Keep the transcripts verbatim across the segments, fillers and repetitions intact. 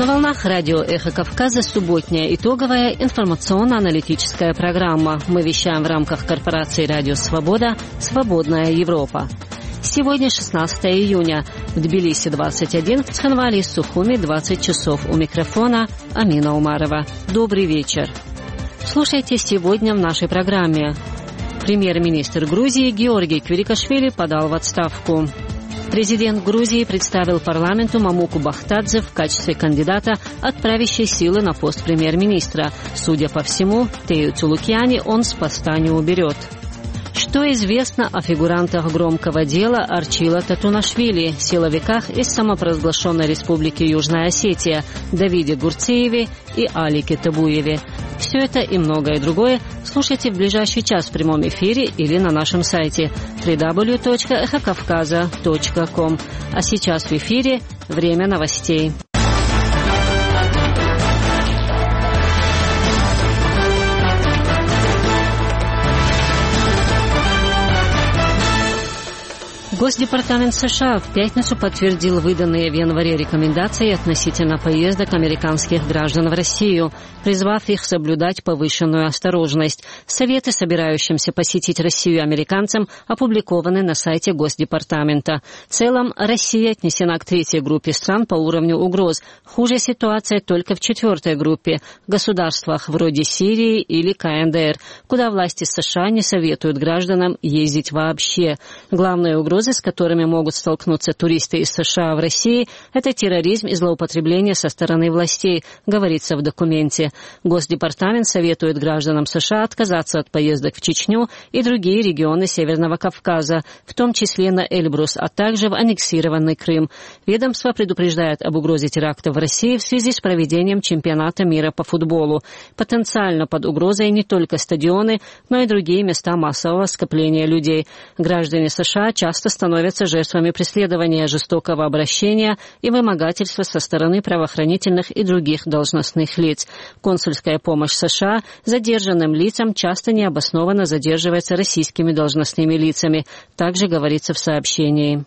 На волнах радио «Эхо Кавказа» субботняя итоговая информационно-аналитическая программа. Мы вещаем в рамках корпорации «Радио Свобода» «Свободная Европа». Сегодня шестнадцатое июня. В Тбилиси двадцать один, в Цхинвале и Сухуми двадцать часов. У микрофона Амина Умарова. Добрый вечер. Слушайте сегодня в нашей программе. Премьер-министр Грузии Георгий Квирикашвили подал в отставку. Президент Грузии представил парламенту Мамуку Бахтадзе в качестве кандидата от правящей силы на пост премьер-министра. Судя по всему, Тею Цулукьяни он с поста не уберет. Что известно о фигурантах громкого дела Арчила Татунашвили, силовиках из самопровозглашенной республики Южная Осетия, Давиде Гурцееве и Алике Табуеве? Все это и многое другое слушайте в ближайший час в прямом эфире или на нашем сайте дабл ю дабл ю дабл ю точка эхо кавказа точка ком. А сейчас в эфире время новостей. Госдепартамент США в пятницу подтвердил выданные в январе рекомендации относительно поездок американских граждан в Россию, призвав их соблюдать повышенную осторожность. Советы собирающимся посетить Россию американцам опубликованы на сайте Госдепартамента. В целом, Россия отнесена к третьей группе стран по уровню угроз. Хуже ситуация только в четвертой группе – в государствах вроде Сирии или ка эн дэ эр, куда власти США не советуют гражданам ездить вообще. Главные угрозы, с которыми могут столкнуться туристы из США в России, это терроризм и злоупотребление со стороны властей, говорится в документе. Госдепартамент советует гражданам США отказаться от поездок в Чечню и другие регионы Северного Кавказа, в том числе на Эльбрус, а также в аннексированный Крым. Ведомство предупреждает об угрозе теракта в России в связи с проведением чемпионата мира по футболу. Потенциально под угрозой не только стадионы, но и другие места массового скопления людей. Граждане США часто становятся жертвами преследования, жестокого обращения и вымогательства со стороны правоохранительных и других должностных лиц. Консульская помощь США задержанным лицам часто необоснованно задерживается российскими должностными лицами, также говорится в сообщении.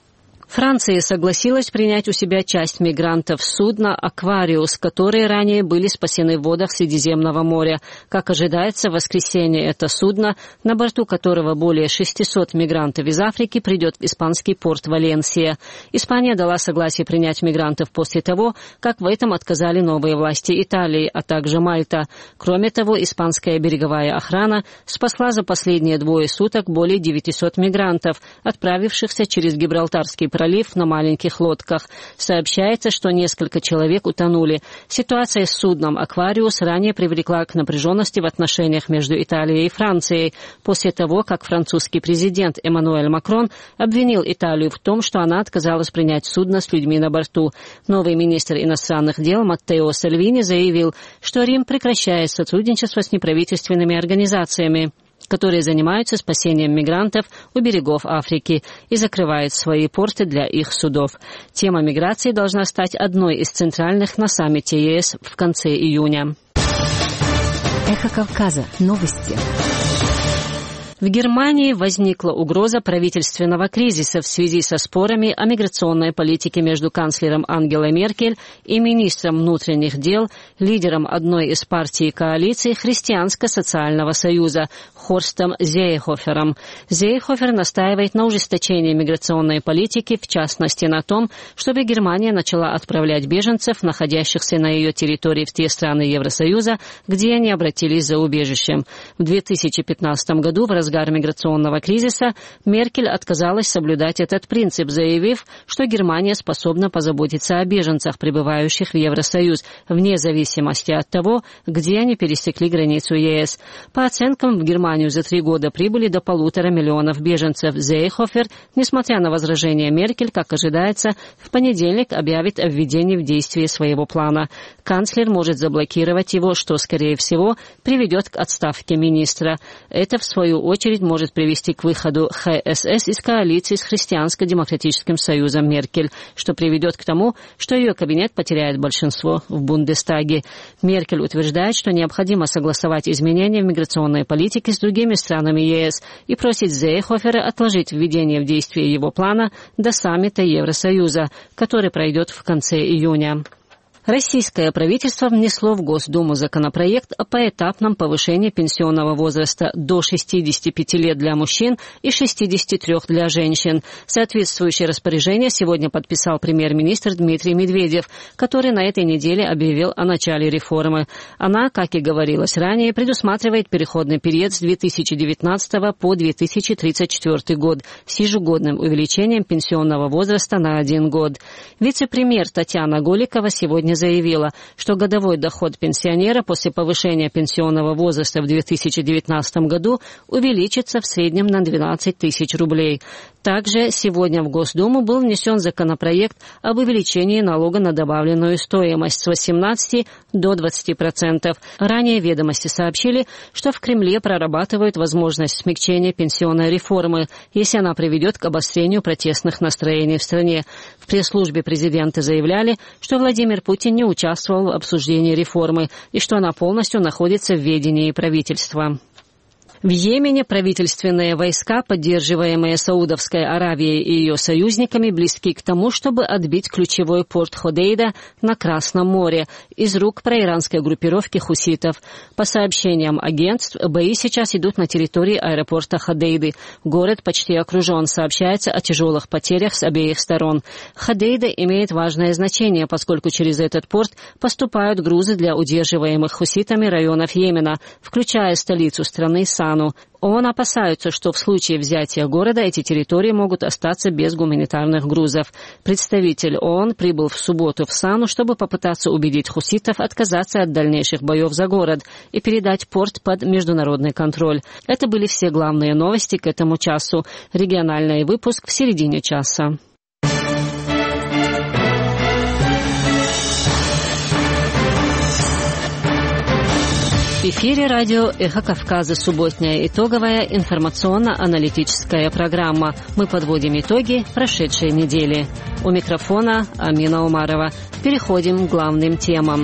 Франция согласилась принять у себя часть мигрантов судна «Аквариус», которые ранее были спасены в водах Средиземного моря. Как ожидается, в воскресенье это судно, на борту которого более шестисот мигрантов из Африки, придет в испанский порт Валенсия. Испания дала согласие принять мигрантов после того, как в этом отказали новые власти Италии, а также Мальта. Кроме того, испанская береговая охрана спасла за последние двое суток более девятисот мигрантов, отправившихся через Гибралтарский пролив на маленьких лодках. Сообщается, что несколько человек утонули. Ситуация с судном «Аквариус» ранее привлекла к напряженности в отношениях между Италией и Францией, после того, как французский президент Эммануэль Макрон обвинил Италию в том, что она отказалась принять судно с людьми на борту. Новый министр иностранных дел Маттео Сальвини заявил, что Рим прекращает сотрудничество с неправительственными организациями, которые занимаются спасением мигрантов у берегов Африки и закрывают свои порты для их судов. Тема миграции должна стать одной из центральных на саммите е эс в конце июня. Эхо Кавказа. Новости. В Германии возникла угроза правительственного кризиса в связи со спорами о миграционной политике между канцлером Ангелой Меркель и министром внутренних дел, лидером одной из партий коалиции Христианско-социального союза Хорстом Зейхофером. Зейхофер настаивает на ужесточении миграционной политики, в частности на том, чтобы Германия начала отправлять беженцев, находящихся на ее территории, в те страны Евросоюза, где они обратились за убежищем. В две тысячи пятнадцатом году в разгар миграционного кризиса Меркель отказалась соблюдать этот принцип, заявив, что Германия способна позаботиться о беженцах, прибывающих в Евросоюз, вне зависимости от того, где они пересекли границу е эс. По оценкам, в Германию за три года прибыли до полутора миллионов беженцев. Зейхофер, несмотря на возражения Меркель, как ожидается, в понедельник объявит о введении в действие своего плана. Канцлер может заблокировать его, что, скорее всего, приведет к отставке министра. Это, в свою очередь, может привести к выходу ха эс эс из коалиции с Христианско-демократическим союзом Меркель, что приведет к тому, что ее кабинет потеряет большинство в Бундестаге. Меркель утверждает, что необходимо согласовать изменения в миграционной политике с другими странами е эс и просит Зейхофера отложить введение в действие его плана до саммита Евросоюза, который пройдет в конце июня. Российское правительство внесло в Госдуму законопроект о поэтапном повышении пенсионного возраста до шестидесяти пяти лет для мужчин и шестидесяти трёх для женщин. Соответствующее распоряжение сегодня подписал премьер-министр Дмитрий Медведев, который на этой неделе объявил о начале реформы. Она, как и говорилось ранее, предусматривает переходный период с две тысячи девятнадцатого по две тысячи тридцать четвёртый год с ежегодным увеличением пенсионного возраста на один год. Вице-премьер Татьяна Голикова сегодня заявила, что годовой доход пенсионера после повышения пенсионного возраста в две тысячи девятнадцатом году увеличится в среднем на двенадцать тысяч рублей. Также сегодня в Госдуму был внесен законопроект об увеличении налога на добавленную стоимость с восемнадцати до двадцати процентов. Ранее ведомости сообщили, что в Кремле прорабатывают возможность смягчения пенсионной реформы, если она приведет к обострению протестных настроений в стране. В пресс-службе президента заявляли, что Владимир Путин не участвовал в обсуждении реформы и что она полностью находится в ведении правительства. В Йемене правительственные войска, поддерживаемые Саудовской Аравией и ее союзниками, близки к тому, чтобы отбить ключевой порт Ходейда на Красном море из рук проиранской группировки хуситов. По сообщениям агентств, бои сейчас идут на территории аэропорта Ходейды. Город почти окружен, сообщается о тяжелых потерях с обеих сторон. Ходейда имеет важное значение, поскольку через этот порт поступают грузы для удерживаемых хуситами районов Йемена, включая столицу страны Сану. ООН опасаются, что в случае взятия города эти территории могут остаться без гуманитарных грузов. Представитель ООН прибыл в субботу в Сану, чтобы попытаться убедить хуситов отказаться от дальнейших боев за город и передать порт под международный контроль. Это были все главные новости к этому часу. Региональный выпуск в середине часа. В эфире радио «Эхо Кавказа», субботняя итоговая информационно-аналитическая программа. Мы подводим итоги прошедшей недели. У микрофона Амина Умарова. Переходим к главным темам.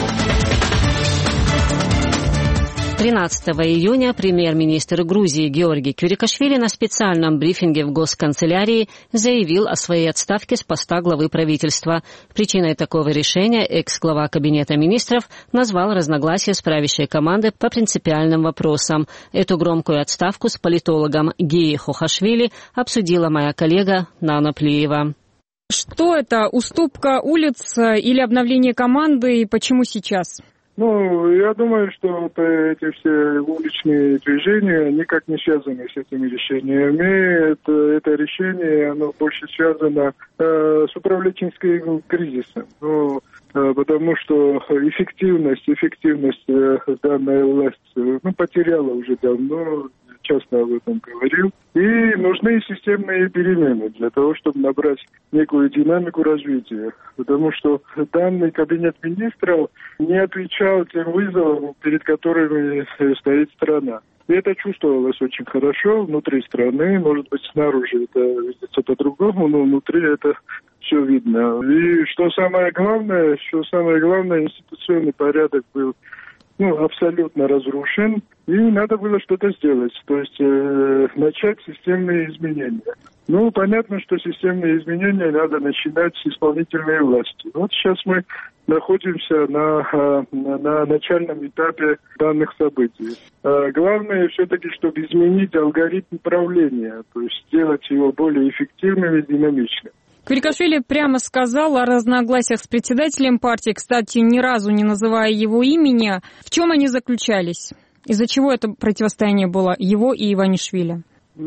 тринадцатого июня премьер-министр Грузии Георгий Кюрикашвили на специальном брифинге в Госканцелярии заявил о своей отставке с поста главы правительства. Причиной такого решения экс-глава Кабинета министров назвал разногласия с правящей командой по принципиальным вопросам. Эту громкую отставку с политологом Гии Хохашвили обсудила моя коллега Нана Плиева. Что это, уступка улиц или обновление команды, и почему сейчас? Ну, я думаю, что вот эти все уличные движения никак не связаны с этими решениями. Это, это решение, оно больше связано э, с управленческим кризисом. Ну, э, потому что эффективность, эффективность э, данная власть э, ну, потеряла уже давно, часто об этом говорил. И нужны системные перемены для того, чтобы набрать некую динамику развития. Потому что данный кабинет министров не отвечал тем вызовам, перед которыми стоит страна. И это чувствовалось очень хорошо внутри страны. Может быть, снаружи это видится по-другому, но внутри это все видно. И что самое главное, что самое главное, институционный порядок был ну, абсолютно разрушен, и надо было что-то сделать, то есть э, начать системные изменения. Ну, понятно, что системные изменения надо начинать с исполнительной власти. Вот сейчас мы находимся на, на, на начальном этапе данных событий. А главное все-таки, чтобы изменить алгоритм управления, то есть сделать его более эффективным и динамичным. Кюрикашвили прямо сказал о разногласиях с председателем партии, кстати, ни разу не называя его имени. В чем они заключались? Из-за чего это противостояние было его и Иванишвили?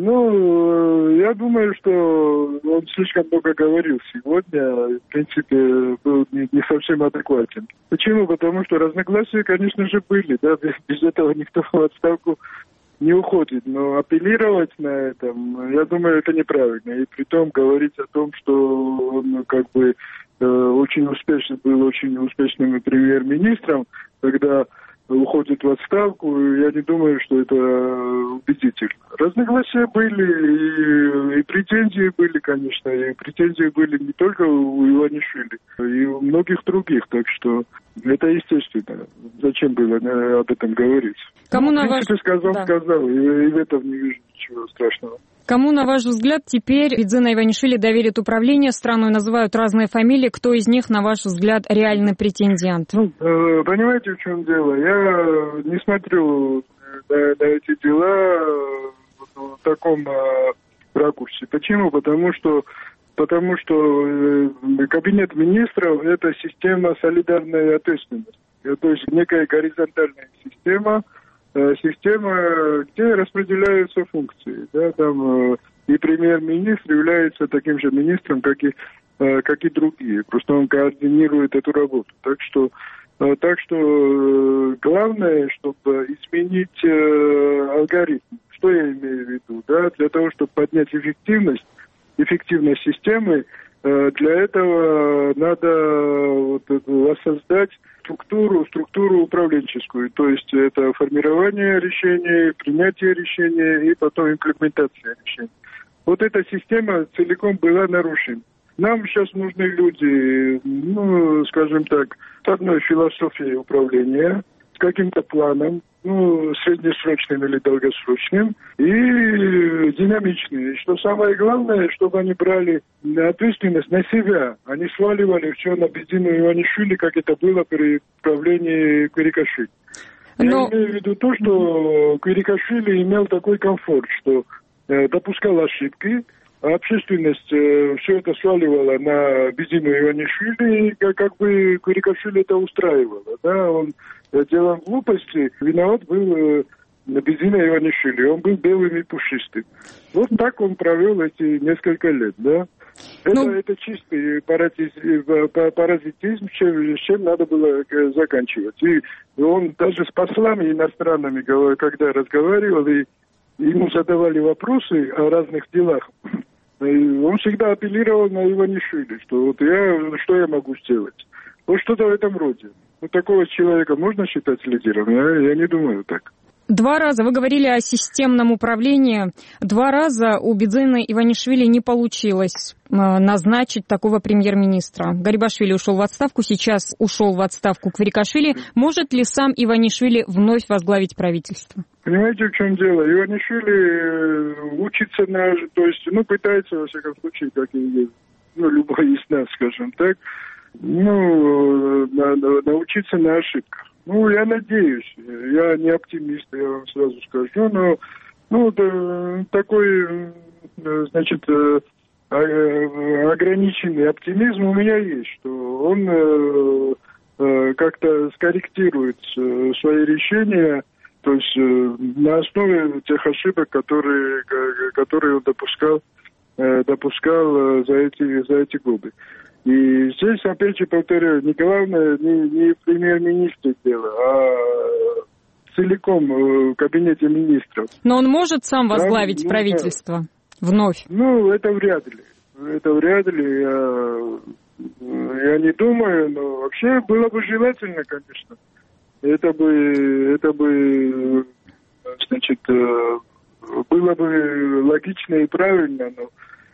Ну, я думаю, что он слишком много говорил сегодня, в принципе, был не, не совсем адекватен. Почему? Потому что разногласия, конечно же, были, да, без, без этого никто в отставку не уходит, но апеллировать на этом, я думаю, это неправильно. И притом говорить о том, что он как бы э, очень успешный, был очень успешным премьер-министром, когда уходит в отставку, я не думаю, что это убедительно. Разногласия были, и, и претензии были, конечно, и претензии были не только у Иванишвили, и у многих других, так что это естественно. Зачем было об этом говорить? Кому ну, на в принципе, ваш... сказал, да. сказал, и, и в этом не вижу ничего страшного. Кому, на ваш взгляд, теперь Бидзина Иванишвили доверит управление страной? Называют разные фамилии. Кто из них, на ваш взгляд, реальный претендент? Ну, понимаете, в чем дело? Я не смотрю на, на эти дела в таком ракурсе. Почему? Потому что Потому что кабинет министров – это система солидарной ответственности. То есть некая горизонтальная система, система, где распределяются функции. Да, там и премьер-министр является таким же министром, как и, как и другие. Просто он координирует эту работу. Так что, так что главное, чтобы изменить алгоритм. Что я имею в виду? Да, для того, чтобы поднять эффективность, эффективность системы, для этого надо вот воссоздать структуру, структуру управленческую. То есть это формирование решений, принятие решений и потом имплементация решений. Вот эта система целиком была нарушена. Нам сейчас нужны люди, ну, скажем так, с одной философией управления, с каким-то планом, ну, среднесрочным или долгосрочным, и динамичные. Что самое главное, чтобы они брали ответственность на себя, они сваливали все на Бидзину Иванишвили, как это было при правлении Квирикашвили. Но... Я имею в виду то, что Квирикашвили имел такой комфорт, что э, допускал ошибки, а общественность э, все это сваливала на Бидзину Иванишвили, и как, как бы Квирикашвили это устраивало. Да? Он э, делал глупости, виноват был э, Бидзина Иванишвили, он был белым и пушистым. Вот так он провел эти несколько лет, да. Это, ну... это чистый паразитизм, с чем, с чем надо было заканчивать. И он даже с послами иностранными, когда разговаривал, и ему задавали вопросы о разных делах, он всегда апеллировал на Иванишвили, что вот я, что я могу сделать. Вот что-то в этом роде. Ну, такого человека можно считать лидером? Я, я не думаю так. Два раза, вы говорили о системном управлении, два раза у Бидзины Иванишвили не получилось назначить такого премьер-министра. Гарибашвили ушел в отставку, сейчас ушел в отставку Квирикашвили. Может ли сам Иванишвили вновь возглавить правительство? Понимаете, в чем дело? Иванишвили учится на... То есть, ну, пытается, во всяком случае, как и ну, любой из нас, скажем так, ну, на, на, научиться на ошибках. Ну, я надеюсь. Я не оптимист, я вам сразу скажу, но ну, да, такой, значит, ограниченный оптимизм у меня есть, что он как-то скорректирует свои решения, то есть на основе тех ошибок, которые, которые он допускал, допускал за эти, за эти годы. И здесь, опять же, повторяю, не главное, не, не в премьер-министре дело, а целиком в кабинете министров. Но он может сам возглавить Там, правительство ну, вновь? Ну, это вряд ли. Это вряд ли. Я, я не думаю, но вообще было бы желательно, конечно. Это бы, это бы, значит, было бы логично и правильно, но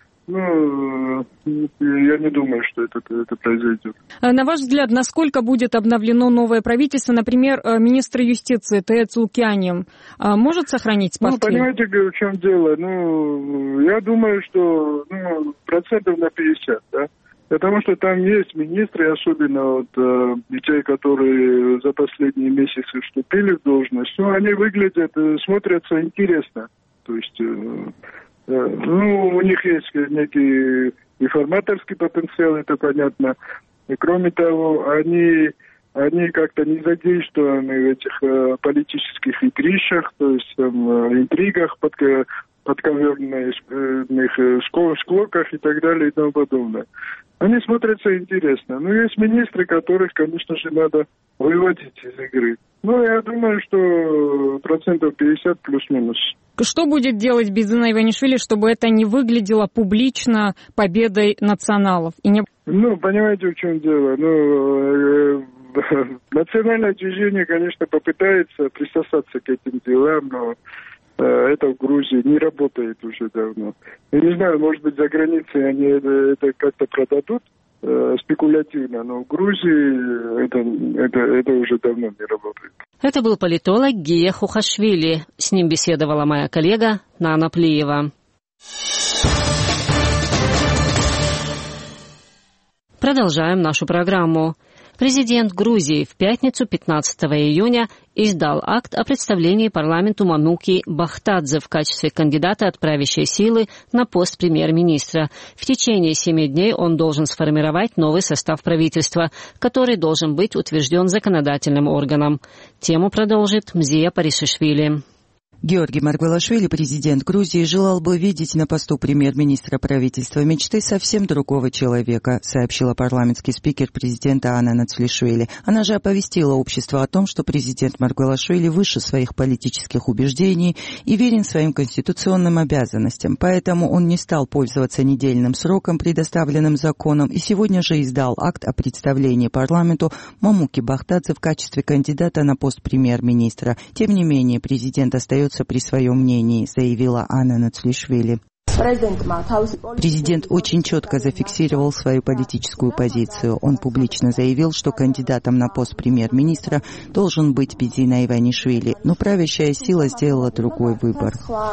Ну, я не думаю, что это, это произойдет. На ваш взгляд, насколько будет обновлено новое правительство? Например, министр юстиции Тея Цулукяни может сохранить портфель? Ну, понимаете, в чем дело? Ну, я думаю, что ну, процентов на пятьдесят, да? Потому что там есть министры, особенно вот, э, те, которые за последние месяцы вступили в должность, ну, они выглядят, смотрятся интересно. То есть... Э, Ну, у них есть некий информаторский потенциал, это понятно. И кроме того, они, они как-то не задействованы в этих э, политических игрищах, то есть там, э, интригах, под, подковерных э, склоках и так далее и тому подобное. Они смотрятся интересно. Но есть министры, которых, конечно же, надо выводить из игры. Ну, я думаю, что процентов пятьдесят плюс-минус. Что будет делать Бидзина Иванишвили, чтобы это не выглядело публично победой националов? И не... Ну, понимаете, в чем дело? Ну, э, э, национальное движение, конечно, попытается присосаться к этим делам, но э, это в Грузии не работает уже давно. Я не знаю, может быть, за границей они это, это как-то продадут э, спекулятивно, но в Грузии это, это, это уже давно не работает. Это был политолог Гия Хухашвили. С ним беседовала моя коллега Нана Плиева. Продолжаем нашу программу. Президент Грузии в пятницу, пятнадцатого июня, издал акт о представлении парламенту Мамуки Бахтадзе в качестве кандидата от правящей силы на пост премьер-министра. В течение семи дней он должен сформировать новый состав правительства, который должен быть утвержден законодательным органом. Тему продолжит Мзия Паришишвили. Георгий Маргвелашвили, президент Грузии, желал бы видеть на посту премьер-министра правительства мечты совсем другого человека, сообщила парламентский спикер президента Анна Нацлишвили. Она же оповестила общество о том, что президент Маргвелашвили выше своих политических убеждений и верен своим конституционным обязанностям, поэтому он не стал пользоваться недельным сроком, предоставленным законом, и сегодня же издал акт о представлении парламенту Мамуки Бахтадзе в качестве кандидата на пост премьер-министра. Тем не менее, президент остается при своем мнении, заявила Анна Нацлишвили. Президент очень четко зафиксировал свою политическую позицию. Он публично заявил, что кандидатом на пост премьер-министра должен быть Бизина Иванишвили, но правящая сила сделала другой выбор.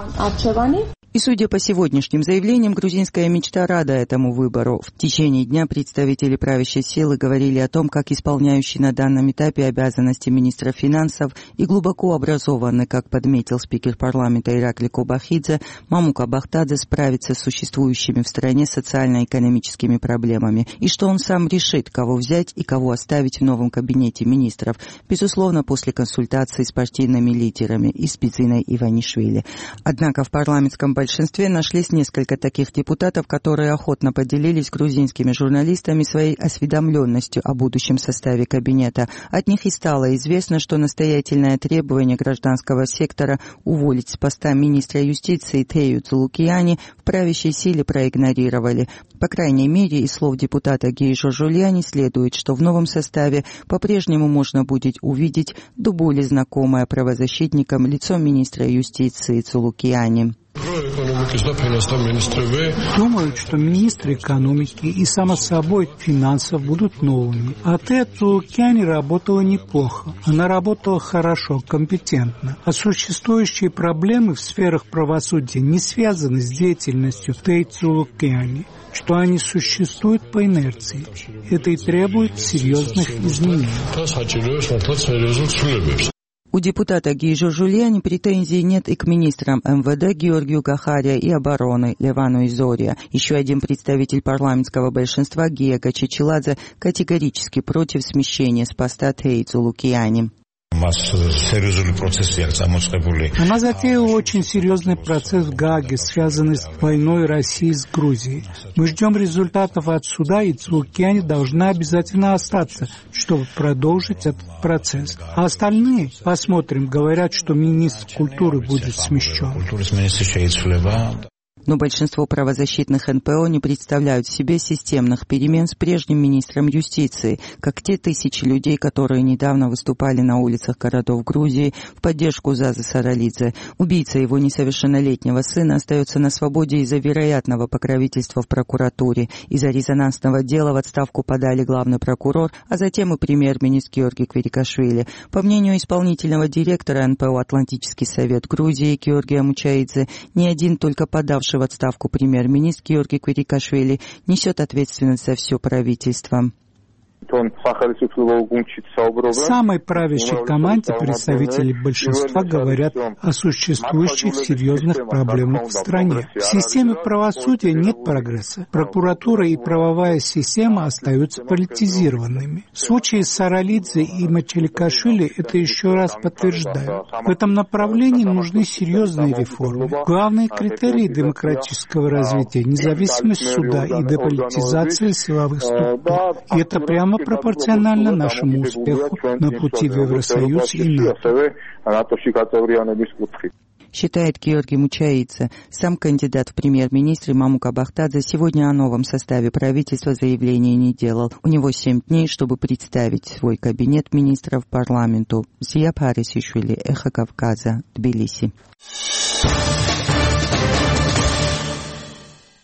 И, судя по сегодняшним заявлениям, грузинская мечта рада этому выбору. В течение дня представители правящей силы говорили о том, как исполняющий на данном этапе обязанности министра финансов и глубоко образованный, как подметил спикер парламента Иракли Кобахидзе, Мамука Бахтадзе справится с существующими в стране социально-экономическими проблемами, и что он сам решит, кого взять и кого оставить в новом кабинете министров, безусловно, после консультации с партийными лидерами и с Бизиной Иванишвили. Однако в парламентском В большинстве нашлись несколько таких депутатов, которые охотно поделились с грузинскими журналистами своей осведомленностью о будущем составе кабинета. От них и стало известно, что настоятельное требование гражданского сектора уволить с поста министра юстиции Тею Цулукияни в правящей силе проигнорировали. По крайней мере, из слов депутата Гейжо Жульяни следует, что в новом составе по-прежнему можно будет увидеть до боли знакомое правозащитникам лицо министра юстиции Цулукияни. Думаю, что министры экономики и, само собой, финансов будут новыми. А Тея Цулукияни работала неплохо. Она работала хорошо, компетентно. А существующие проблемы в сферах правосудия не связаны с деятельностью Теи Цулукияни, что они существуют по инерции. Это и требует серьезных изменений. У депутата Гейжо Жульяни претензий нет и к министрам эм вэ дэ Георгию Гахария и обороны Левану Изория. Еще один представитель парламентского большинства Гия Чичиладзе категорически против смещения с поста Теи Цулукияни. Она затеяла очень серьезный процесс в Гааге, связанный с войной России с Грузией. Мы ждем результатов от суда, и Цулукияни должна обязательно остаться, чтобы продолжить этот процесс. А остальные, посмотрим, говорят, что министр культуры будет смещен. Но большинство правозащитных эн пэ о не представляют себе системных перемен с прежним министром юстиции, как те тысячи людей, которые недавно выступали на улицах городов Грузии в поддержку Зазы Саралидзе. Убийца его несовершеннолетнего сына остается на свободе из-за вероятного покровительства в прокуратуре. Из-за резонансного дела в отставку подали главный прокурор, а затем и премьер-министр Георгий Квирикашвили. По мнению исполнительного директора эн пэ о «Атлантический совет Грузии» Георгия Мучаидзе, ни один только подавший в отставку премьер-министр Георгий Квирикашвили несет ответственность за все правительство. В самой правящей команде представители большинства говорят о существующих серьезных проблемах в стране. В системе правосудия нет прогресса. Прокуратура и правовая система остаются политизированными. В случае с Саралидзе и Мачеликашвили это еще раз подтверждают. В этом направлении нужны серьезные реформы. Главные критерии демократического развития – независимость суда и деполитизация силовых структур. И это прямо пропорционально нашему успеху на пути в Евросоюз и НАТО. Считает Георгий Мучаидзе. Сам кандидат в премьер-министры Мамука Бахтадзе сегодня о новом составе правительства заявления не делал. У него семь дней, чтобы представить свой кабинет министров парламенту. Зия Парисишвили, Эхо Кавказа, Тбилиси.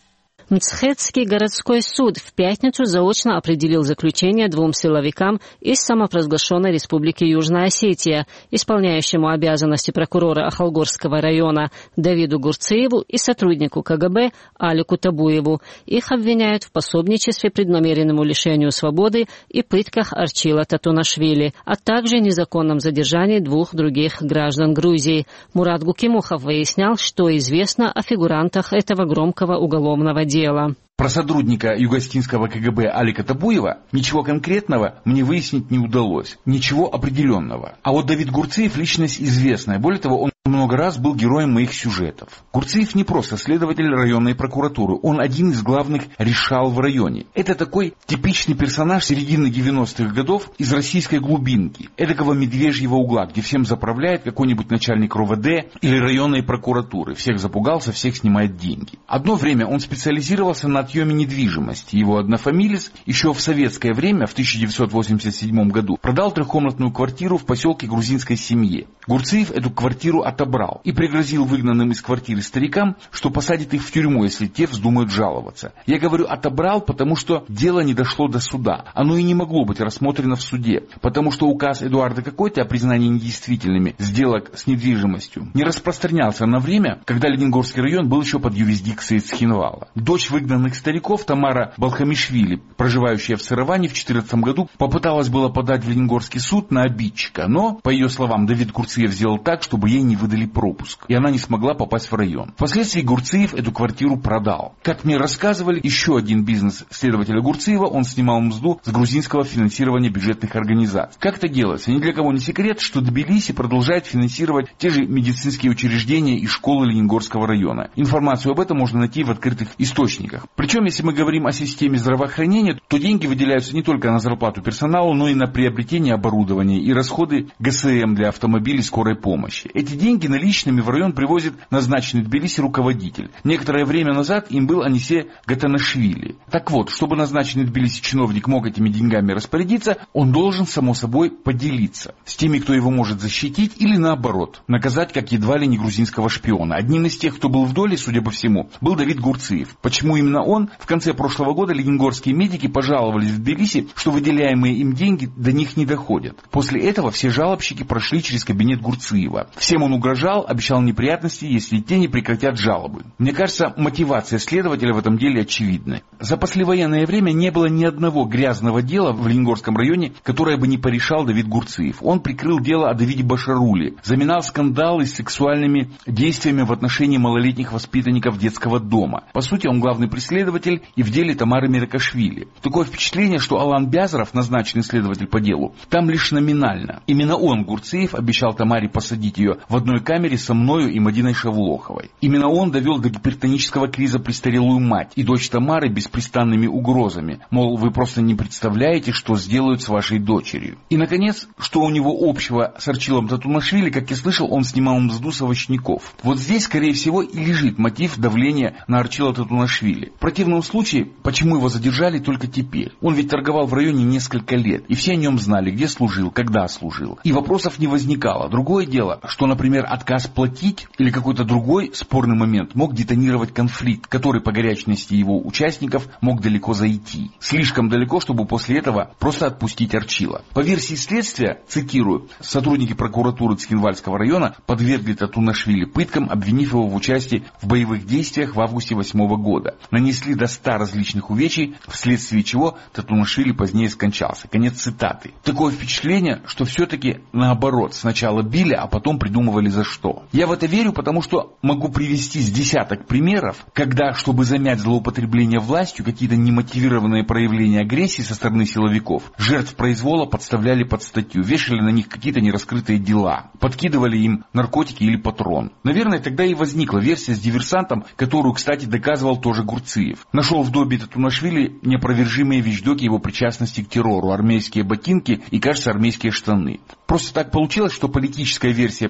Мцхетский городской суд в пятницу заочно определил заключение двум силовикам из самопровозглашенной Республики Южная Осетия, исполняющему обязанности прокурора Ахалгорского района Давиду Гурциеву и сотруднику КГБ Алику Табуеву. Их обвиняют в пособничестве преднамеренному лишению свободы и пытках Арчила Татунашвили, а также незаконном задержании двух других граждан Грузии. Мурат Гукимухов выяснял, что известно о фигурантах этого громкого уголовного дела. Про сотрудника югоостинского КГБ Алика Табуева ничего конкретного мне выяснить не удалось, ничего определенного. А вот Давид Гурциев личность известная, более того, он много раз был героем моих сюжетов. Гурциев не просто следователь районной прокуратуры, он один из главных решал в районе. Это такой типичный персонаж середины девяностых годов из российской глубинки, эдакого медвежьего угла, где всем заправляет какой-нибудь начальник РОВД или районной прокуратуры. Всех запугался, всех снимает деньги. Одно время он специализировался на отъеме недвижимости. Его однофамилец еще в советское время, в тысяча девятьсот восемьдесят седьмом году, продал трехкомнатную квартиру в поселке грузинской семье. Гурциев эту квартиру отобрал и пригрозил выгнанным из квартиры старикам, что посадит их в тюрьму, если те вздумают жаловаться. Я говорю отобрал, потому что дело не дошло до суда. Оно и не могло быть рассмотрено в суде, потому что указ Эдуарда Какой-то о признании недействительными сделок с недвижимостью не распространялся на время, когда Ленингорский район был еще под юрисдикцией Цхинвала. Дочь выгнанных стариков Тамара Балхамишвили, проживающая в Сыроване, в две тысячи четырнадцатом году попыталась было подать в Ленингорский суд на обидчика, но, по ее словам, Давид Гурциев сделал так, чтобы ей не выдали пропуск, и она не смогла попасть в район. Впоследствии Гурциев эту квартиру продал. Как мне рассказывали, еще один бизнес следователя Гурциева, он снимал мзду с грузинского финансирования бюджетных организаций. Как это делается? Ни для кого не секрет, что Тбилиси продолжает финансировать те же медицинские учреждения и школы Ленингорского района. Информацию об этом можно найти в открытых источниках. Причем, если мы говорим о системе здравоохранения, то деньги выделяются не только на зарплату персоналу, но и на приобретение оборудования и расходы ГСМ для автомобилей скорой помощи. Эти деньги наличными в район привозит назначенный в Тбилиси руководитель. Некоторое время назад им был Анисе Гатанашвили. Так вот, чтобы назначенный в Тбилиси чиновник мог этими деньгами распорядиться, он должен, само собой, поделиться с теми, кто его может защитить, или наоборот, наказать как едва ли не грузинского шпиона. Одним из тех, кто был в доле, судя по всему, был Давид Гурциев. Почему именно он? В конце прошлого года ленингорские медики пожаловались в Тбилиси, что выделяемые им деньги до них не доходят. После этого все жалобщики прошли через кабинет Гурциева. Всем он угрожал, обещал неприятности, если те не прекратят жалобы. Мне кажется, мотивация следователя в этом деле очевидна. За послевоенное время не было ни одного грязного дела в Ленингорском районе, которое бы не порешал Давид Гурциев. Он прикрыл дело о Давиде Башаруле, заминал скандалы с сексуальными действиями в отношении малолетних воспитанников детского дома. По сути, он главный преследователь и в деле Тамары Меракашвили. Такое впечатление, что Алан Бязаров, назначенный следователь по делу, там лишь номинально. Именно он, Гурциев, обещал Тамаре посадить ее в одной камере со мною и Мадиной Шавлоховой. Именно он довел до гипертонического криза престарелую мать и дочь Тамары беспрестанными угрозами. Мол, вы просто не представляете, что сделают с вашей дочерью. И, наконец, что у него общего с Арчилом Татунашвили, как я слышал, он снимал мзду с овощников. Вот здесь, скорее всего, и лежит мотив давления на Арчила Татунашвили. В противном случае, почему его задержали только теперь? Он ведь торговал в районе несколько лет, и все о нем знали, где служил, когда служил. И вопросов не возникало. Другое дело, что, например, отказ платить или какой-то другой спорный момент мог детонировать конфликт, который по горячности его участников мог далеко зайти. Слишком далеко, чтобы после этого просто отпустить Арчила. По версии следствия, цитирую, сотрудники прокуратуры Цхинвальского района подвергли Татунашвили пыткам, обвинив его в участии в боевых действиях в августе восьмого года. Нанесли до ста различных увечий, вследствие чего Татунашвили позднее скончался. Конец цитаты. Такое впечатление, что все-таки наоборот, сначала били, а потом придумывали за что. Я в это верю, потому что могу привести с десяток примеров, когда, чтобы замять злоупотребление властью, какие-то немотивированные проявления агрессии со стороны силовиков, жертв произвола подставляли под статью, вешали на них какие-то нераскрытые дела, подкидывали им наркотики или патрон. Наверное, тогда и возникла версия с диверсантом, которую, кстати, доказывал тоже Гурциев. Нашел в доме Татунашвили неопровержимые вещдоки его причастности к террору, армейские ботинки и, кажется, армейские штаны. Просто так получилось, что политическая версия произошедшего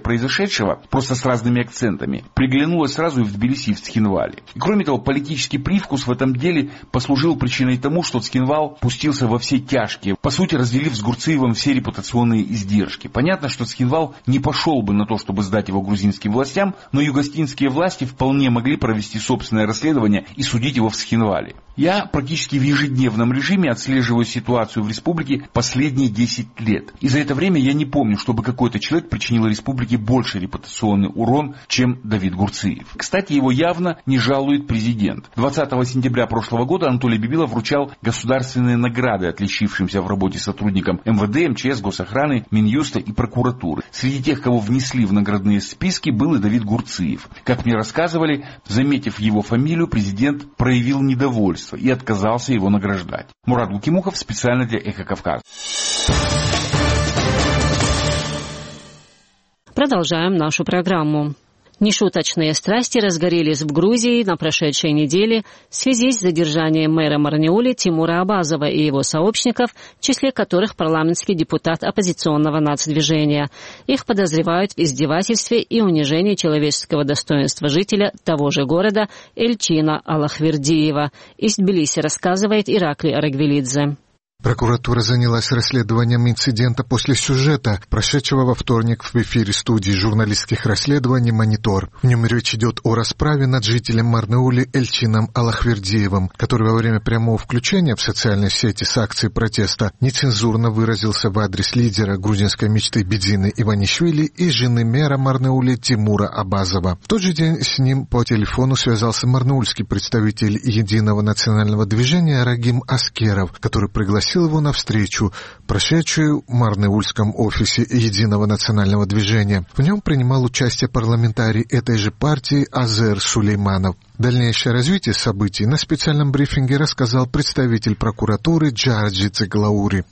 происшедшего, просто с разными акцентами, приглянулось сразу и в Тбилиси, и в Цхинвале. И кроме того, политический привкус в этом деле послужил причиной тому, что Цхинвал пустился во все тяжкие, по сути разделив с Гурциевым все репутационные издержки. Понятно, что Цхинвал не пошел бы на то, чтобы сдать его грузинским властям, но югославские власти вполне могли провести собственное расследование и судить его в Цхинвале. Я практически в ежедневном режиме отслеживаю ситуацию в республике последние десять лет. И за это время я не помню, чтобы какой-то человек причинил республике больше репутационный урон, чем Давид Гурциев. Кстати, его явно не жалует президент. двадцатого сентября прошлого года Анатолий Бибилов вручал государственные награды отличившимся в работе сотрудникам эм вэ дэ, эм че эс, Госохраны, Минюста и прокуратуры. Среди тех, кого внесли в наградные списки, был и Давид Гурциев. Как мне рассказывали, заметив его фамилию, президент проявил недовольство и отказался его награждать. Мурат Гукимухов специально для «Эхо Кавказа». Продолжаем нашу программу. Нешуточные страсти разгорелись в Грузии на прошедшей неделе в связи с задержанием мэра Марнеули Тимура Абазова и его сообщников, в числе которых парламентский депутат оппозиционного нацдвижения. Их подозревают в издевательстве и унижении человеческого достоинства жителя того же города Эльчина Аллахвердиева. Из Тбилиси рассказывает Ираклий Арагвелидзе. Прокуратура занялась расследованием инцидента после сюжета, прошедшего во вторник в эфире студии журналистских расследований «Монитор». В нем речь идет о расправе над жителем Марнеули Эльчином Аллахвердиевым, который во время прямого включения в социальной сети с акцией протеста нецензурно выразился в адрес лидера грузинской мечты Бедзины Иванишвили и жены мэра Марнеули Тимура Абазова. В тот же день с ним по телефону связался марнеульский представитель Единого национального движения Рагим Аскеров, который пригласил его на встречу, прошедшую в Марнеульском офисе Единого национального движения. В нем принимал участие парламентарий этой же партии Азер Сулейманов. Дальнейшее развитие событий на специальном брифинге рассказал представитель прокуратуры Джарджи Цеглаури.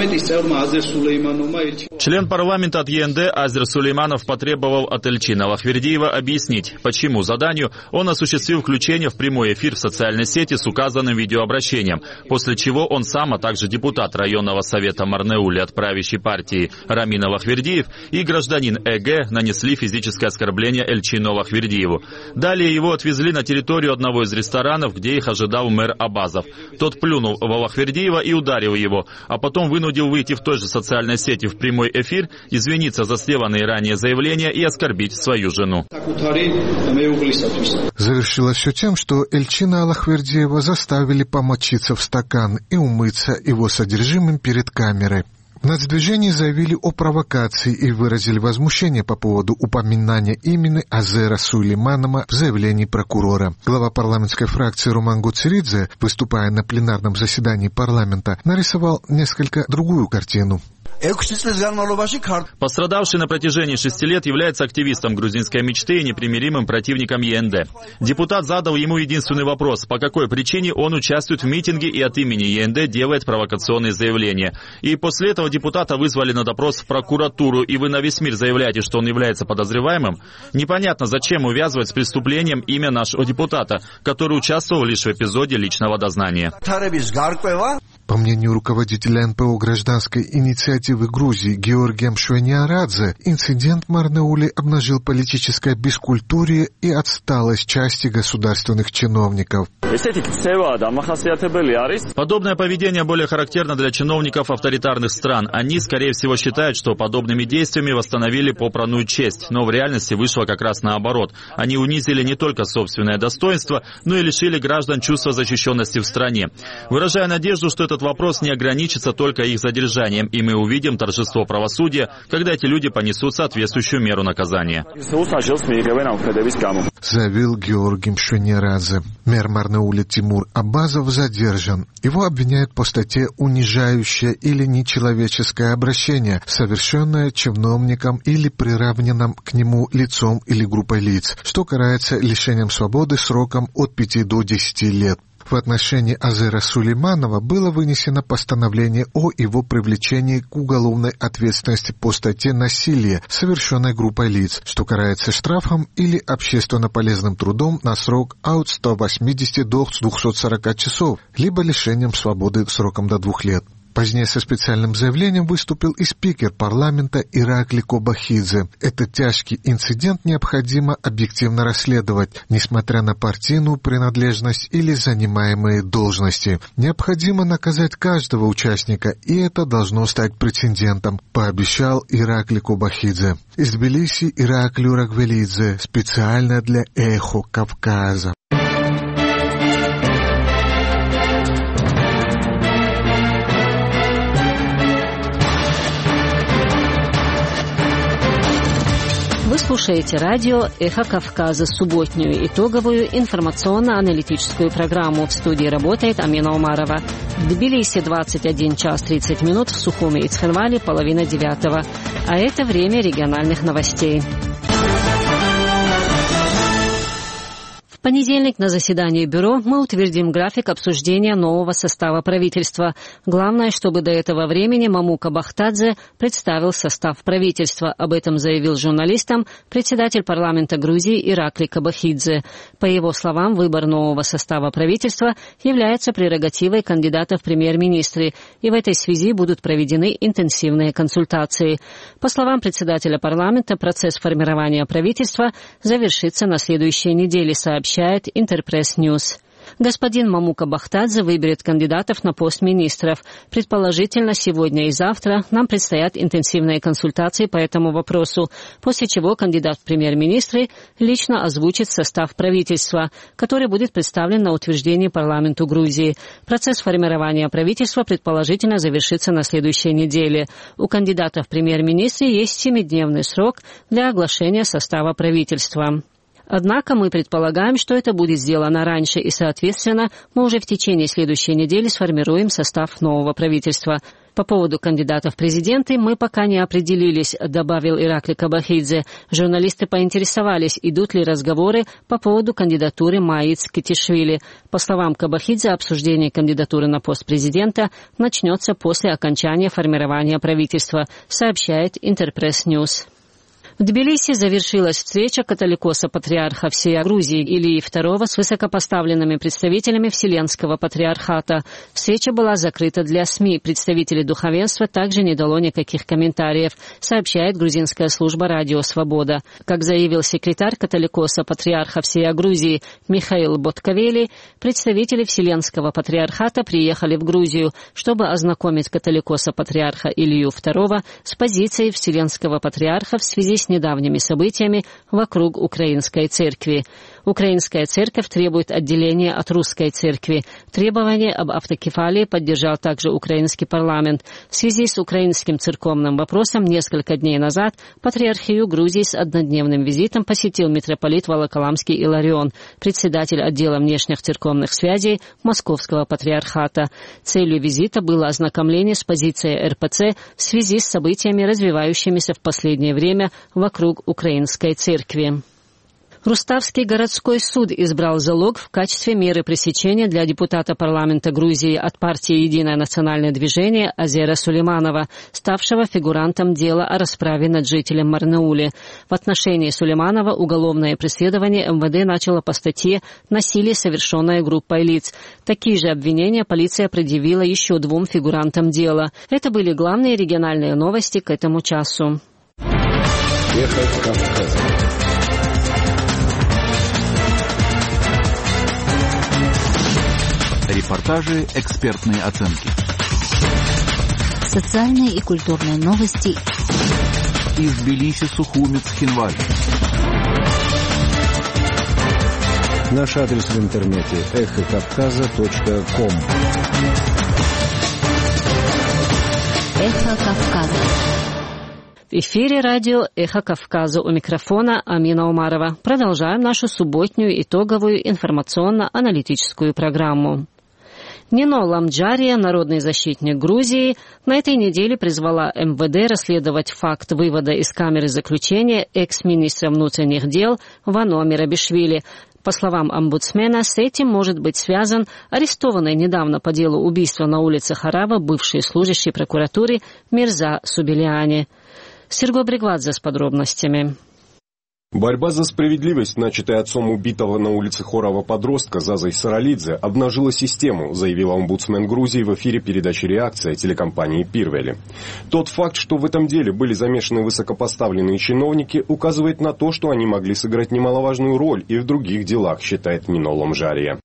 Член парламента от е эн дэ Азер Сулейманов потребовал от Эльчина Аллахвердиева объяснить, почему заданию он осуществил включение в прямой эфир в социальной сети с указанным видеообращением, после чего он сам, а также депутат районного совета Марнеули от правящей партии Рамин Аллахвердиев и гражданин э гэ нанесли физическое оскорбление Эльчину Аллахвердиеву. Далее его отвезли на территорию территорию одного из ресторанов, где их ожидал мэр Абазов. Тот плюнул в Аллахвердиева и ударил его, а потом вынудил выйти в той же социальной сети в прямой эфир, извиниться за сделанные ранее заявления и оскорбить свою жену. Завершилось все тем, что Эльчина Аллахвердиева заставили помочиться в стакан и умыться его содержимым перед камерой. В нацдвижении заявили о провокации и выразили возмущение по поводу упоминания имени Азера Сулейманова в заявлении прокурора. Глава парламентской фракции Руман Гуцеридзе, выступая на пленарном заседании парламента, нарисовал несколько другую картину. Пострадавший на протяжении шести лет является активистом грузинской мечты и непримиримым противником е эн дэ. Депутат задал ему единственный вопрос, по какой причине он участвует в митинге и от имени е эн дэ делает провокационные заявления. И после этого депутата вызвали на допрос в прокуратуру, и вы на весь мир заявляете, что он является подозреваемым? Непонятно, зачем увязывать с преступлением имя нашего депутата, который участвовал лишь в эпизоде личного дознания. По мнению руководителя эн пэ о гражданской инициативы Грузии Георгия Мшвениарадзе, инцидент в Марнеуле обнажил политическое бескультурие и отсталость части государственных чиновников. Подобное поведение более характерно для чиновников авторитарных стран. Они, скорее всего, считают, что подобными действиями восстановили попранную честь, но в реальности вышло как раз наоборот. Они унизили не только собственное достоинство, но и лишили граждан чувства защищенности в стране. Выражая надежду, что этот вопрос не ограничится только их задержанием, и мы увидим торжество правосудия, когда эти люди понесут соответствующую меру наказания. Заявил Георгий Мшвениарадзе. Мэр Марнеули Тимур Абазов задержан. Его обвиняют по статье «Унижающее или нечеловеческое обращение», совершенное чиновником или приравненным к нему лицом или группой лиц, что карается лишением свободы сроком от пяти до десяти лет. В отношении Азера Сулейманова было вынесено постановление о его привлечении к уголовной ответственности по статье «Насилие», совершенной группой лиц, что карается штрафом или общественно полезным трудом на срок от ста восьмидесяти до двухсот сорока часов, либо лишением свободы сроком до двух лет. Позднее со специальным заявлением выступил и спикер парламента Иракли Кобахидзе. Этот тяжкий инцидент необходимо объективно расследовать, несмотря на партийную принадлежность или занимаемые должности. Необходимо наказать каждого участника, и это должно стать прецедентом, пообещал Иракли Кобахидзе. Из Тбилиси Иракли Урагвелидзе, специально для «Эхо Кавказа». Вы слушаете радио «Эхо Кавказа», субботнюю итоговую информационно-аналитическую программу. В студии работает Амина Умарова. В Тбилиси двадцать один час тридцать минут, в Сухуми и Цхинвале половина девятого. А это время региональных новостей. В понедельник на заседании Бюро мы утвердим график обсуждения нового состава правительства. Главное, чтобы до этого времени Мамука Бахтадзе представил состав правительства. Об этом заявил журналистам председатель парламента Грузии Иракли Кобахидзе. По его словам, выбор нового состава правительства является прерогативой кандидата в премьер-министры, и в этой связи будут проведены интенсивные консультации. По словам председателя парламента, процесс формирования правительства завершится на следующей неделе, сообщает Интерпресс Ньюс. Господин Мамука Бахтадзе выберет кандидатов на пост министров. Предположительно, сегодня и завтра нам предстоят интенсивные консультации по этому вопросу, после чего кандидат в премьер-министры лично озвучит состав правительства, который будет представлен на утверждение парламенту Грузии. Процесс формирования правительства предположительно завершится на следующей неделе. У кандидата в премьер-министры есть семидневный срок для оглашения состава правительства. Однако мы предполагаем, что это будет сделано раньше, и, соответственно, мы уже в течение следующей недели сформируем состав нового правительства. По поводу кандидатов в президенты мы пока не определились, добавил Иракли Кобахидзе. Журналисты поинтересовались, идут ли разговоры по поводу кандидатуры Майи Цкетишвили. По словам Кобахидзе, обсуждение кандидатуры на пост президента начнется после окончания формирования правительства, сообщает Интерпресс Ньюс. В Тбилиси завершилась встреча католикоса патриарха всей Грузии Илии второго с высокопоставленными представителями Вселенского патриархата. Встреча была закрыта для СМИ. Представители духовенства также не дало никаких комментариев, сообщает грузинская служба «Радио Свобода». Как заявил секретарь католикоса патриарха всей Грузии Михаил Ботковели, представители Вселенского патриархата приехали в Грузию, чтобы ознакомить католикоса патриарха Илью второго с позицией Вселенского патриарха в связи с недавними событиями вокруг Украинской церкви. Украинская церковь требует отделения от русской церкви. Требование об автокефалии поддержал также украинский парламент. В связи с украинским церковным вопросом несколько дней назад патриархию Грузии с однодневным визитом посетил митрополит Волоколамский Иларион, председатель отдела внешних церковных связей Московского патриархата. Целью визита было ознакомление с позицией эр пэ цэ в связи с событиями, развивающимися в последнее время вокруг Украинской церкви. Руставский городской суд избрал залог в качестве меры пресечения для депутата парламента Грузии от партии «Единое национальное движение» Азера Сулейманова, ставшего фигурантом дела о расправе над жителем Марнаули. В отношении Сулейманова уголовное преследование эм вэ дэ начало по статье «Насилие, совершенное группой лиц». Такие же обвинения полиция предъявила еще двум фигурантам дела. Это были главные региональные новости к этому часу. Эхо Кавказа. Репортажи, экспертные оценки. Социальные и культурные новости. Из Тбилиси, Сухуми, Цхинваль. Наш адрес в интернете эхо кавказа точка ком. Эхо Кавказа. В эфире радио «Эхо Кавказа», у микрофона Амина Умарова. Продолжаем нашу субботнюю итоговую информационно-аналитическую программу. Нино Ламджария, народный защитник Грузии, на этой неделе призвала эм вэ дэ расследовать факт вывода из камеры заключения экс-министра внутренних дел Вано Мерабишвили. По словам омбудсмена, с этим может быть связан арестованный недавно по делу убийства на улице Харава бывший служащий прокуратуры Мирза Субелиани. Серго Бригвадзе с подробностями. Борьба за справедливость, начатая отцом убитого на улице Хорова подростка Зазой Саралидзе, обнажила систему, заявила омбудсмен Грузии в эфире передачи «Реакция» телекомпании «Пирвели». Тот факт, что в этом деле были замешаны высокопоставленные чиновники, указывает на то, что они могли сыграть немаловажную роль и в других делах, считает Нино Ломжария.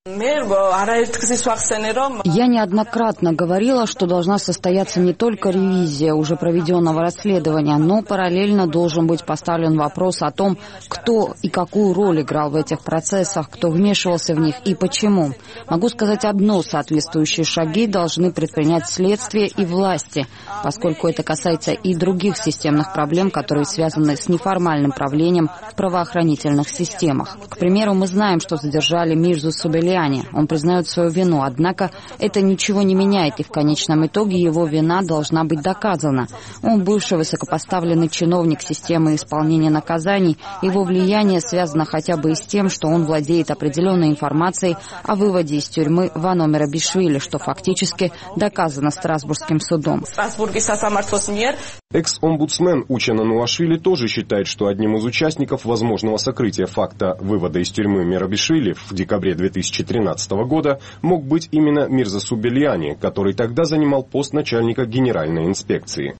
Я неоднократно говорила, что должна состояться не только ревизия уже проведенного расследования, но параллельно должен быть поставлен вопрос о том, кто и какую роль играл в этих процессах, кто вмешивался в них и почему. Могу сказать одно: соответствующие шаги должны предпринять следствие и власти, поскольку это касается и других системных проблем, которые связаны с неформальным правлением в правоохранительных системах. К примеру, мы знаем, что задержали Мирзу Субельяни. Он признает свою вину, однако это ничего не меняет, и в конечном итоге его вина должна быть доказана. Он бывший высокопоставленный чиновник системы исполнения наказаний. Его влияние связано хотя бы и с тем, что он владеет определенной информацией о выводе из тюрьмы Вано Мерабишвили, что фактически доказано Страсбургским судом. Экс-омбудсмен Учана Нуашвили тоже считает, что одним из участников возможного сокрытия факта вывода из тюрьмы Мерабишвили в декабре две тысячи тринадцатого года мог быть именно Мирза Субельяни, который тогда занимал пост начальника генеральной инспекции.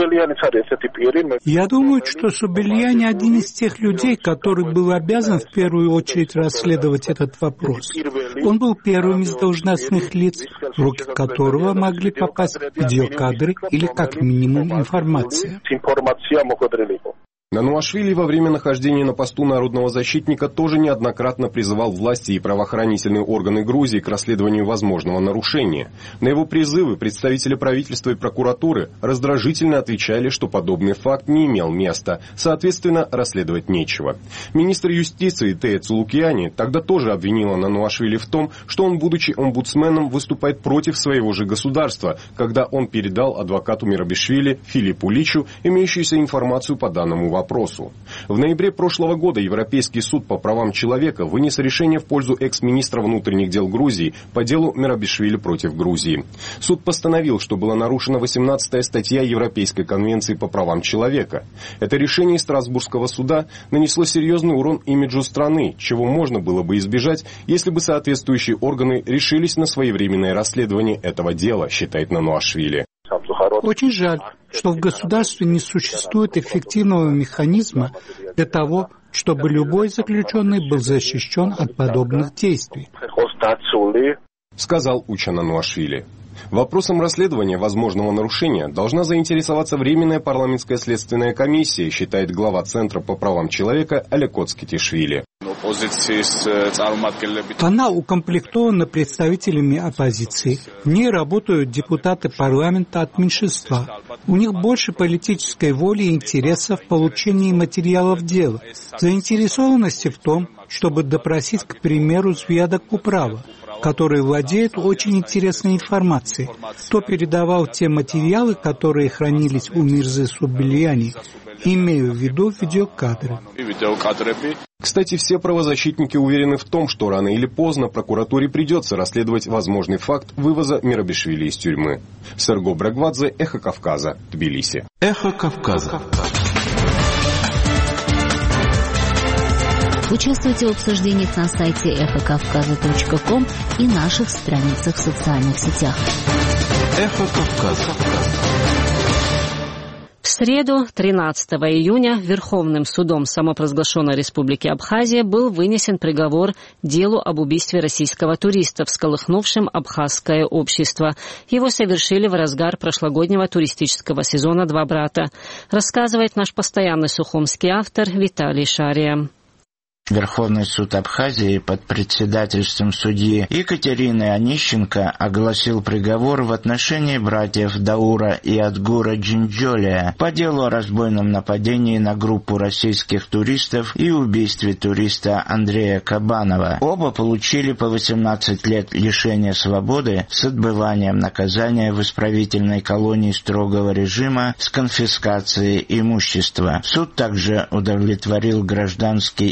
Я думаю, что Субельяни один из тех людей, который был обязан в первую очередь расследовать этот вопрос. Он был первым из должностных лиц, в руки которого могли попасть видеокадры или как минимум информация. Нануашвили во время нахождения на посту народного защитника тоже неоднократно призывал власти и правоохранительные органы Грузии к расследованию возможного нарушения. На его призывы представители правительства и прокуратуры раздражительно отвечали, что подобный факт не имел места, соответственно, расследовать нечего. Министр юстиции Тея Цулукиани тогда тоже обвинила Нануашвили в том, что он, будучи омбудсменом, выступает против своего же государства, когда он передал адвокату Мерабишвили Филиппу Личу имеющуюся информацию по данному вопросу. Вопросу. В ноябре прошлого года Европейский суд по правам человека вынес решение в пользу экс-министра внутренних дел Грузии по делу Мерабишвили против Грузии. Суд постановил, что была нарушена восемнадцатая статья Европейской конвенции по правам человека. Это решение Страсбургского суда нанесло серьезный урон имиджу страны, чего можно было бы избежать, если бы соответствующие органы решились на своевременное расследование этого дела, считает Нануашвили. Очень жаль, что в государстве не существует эффективного механизма для того, чтобы любой заключенный был защищен от подобных действий, сказал Учана Нуашвили. Вопросом расследования возможного нарушения должна заинтересоваться Временная парламентская следственная комиссия, считает глава Центра по правам человека Олег Оцкетишвили. Она укомплектована представителями оппозиции. В ней работают депутаты парламента от меньшинства. У них больше политической воли и интереса в получении материалов дела, заинтересованности в том, чтобы допросить, к примеру, Звияда Куправа, который владеет очень интересной информацией, кто передавал те материалы, которые хранились у Мирзы Субельяни, имею в виду видеокадры. Кстати, все правозащитники уверены в том, что рано или поздно прокуратуре придется расследовать возможный факт вывоза Мерабишвили из тюрьмы. Серго Брагвадзе, Эхо Кавказа, Тбилиси. Эхо Кавказа. Участвуйте в обсуждениях на сайте эхо кавказа точка ком и наших страницах в социальных сетях. Эхо Кавказа. В среду, тринадцатого июня, Верховным судом самопровозглашенной Республики Абхазия был вынесен приговор делу об убийстве российского туриста, всколыхнувшем абхазское общество. Его совершили в разгар прошлогоднего туристического сезона «Два брата», рассказывает наш постоянный сухумский автор Виталий Шария. Верховный суд Абхазии под председательством судьи Екатерины Онищенко огласил приговор в отношении братьев Даура и Адгура Джинджолия по делу о разбойном нападении на группу российских туристов и убийстве туриста Андрея Кабанова. Оба получили по восемнадцать лет лишения свободы с отбыванием наказания в исправительной колонии строгого режима с конфискацией имущества. Суд также удовлетворил гражданский иск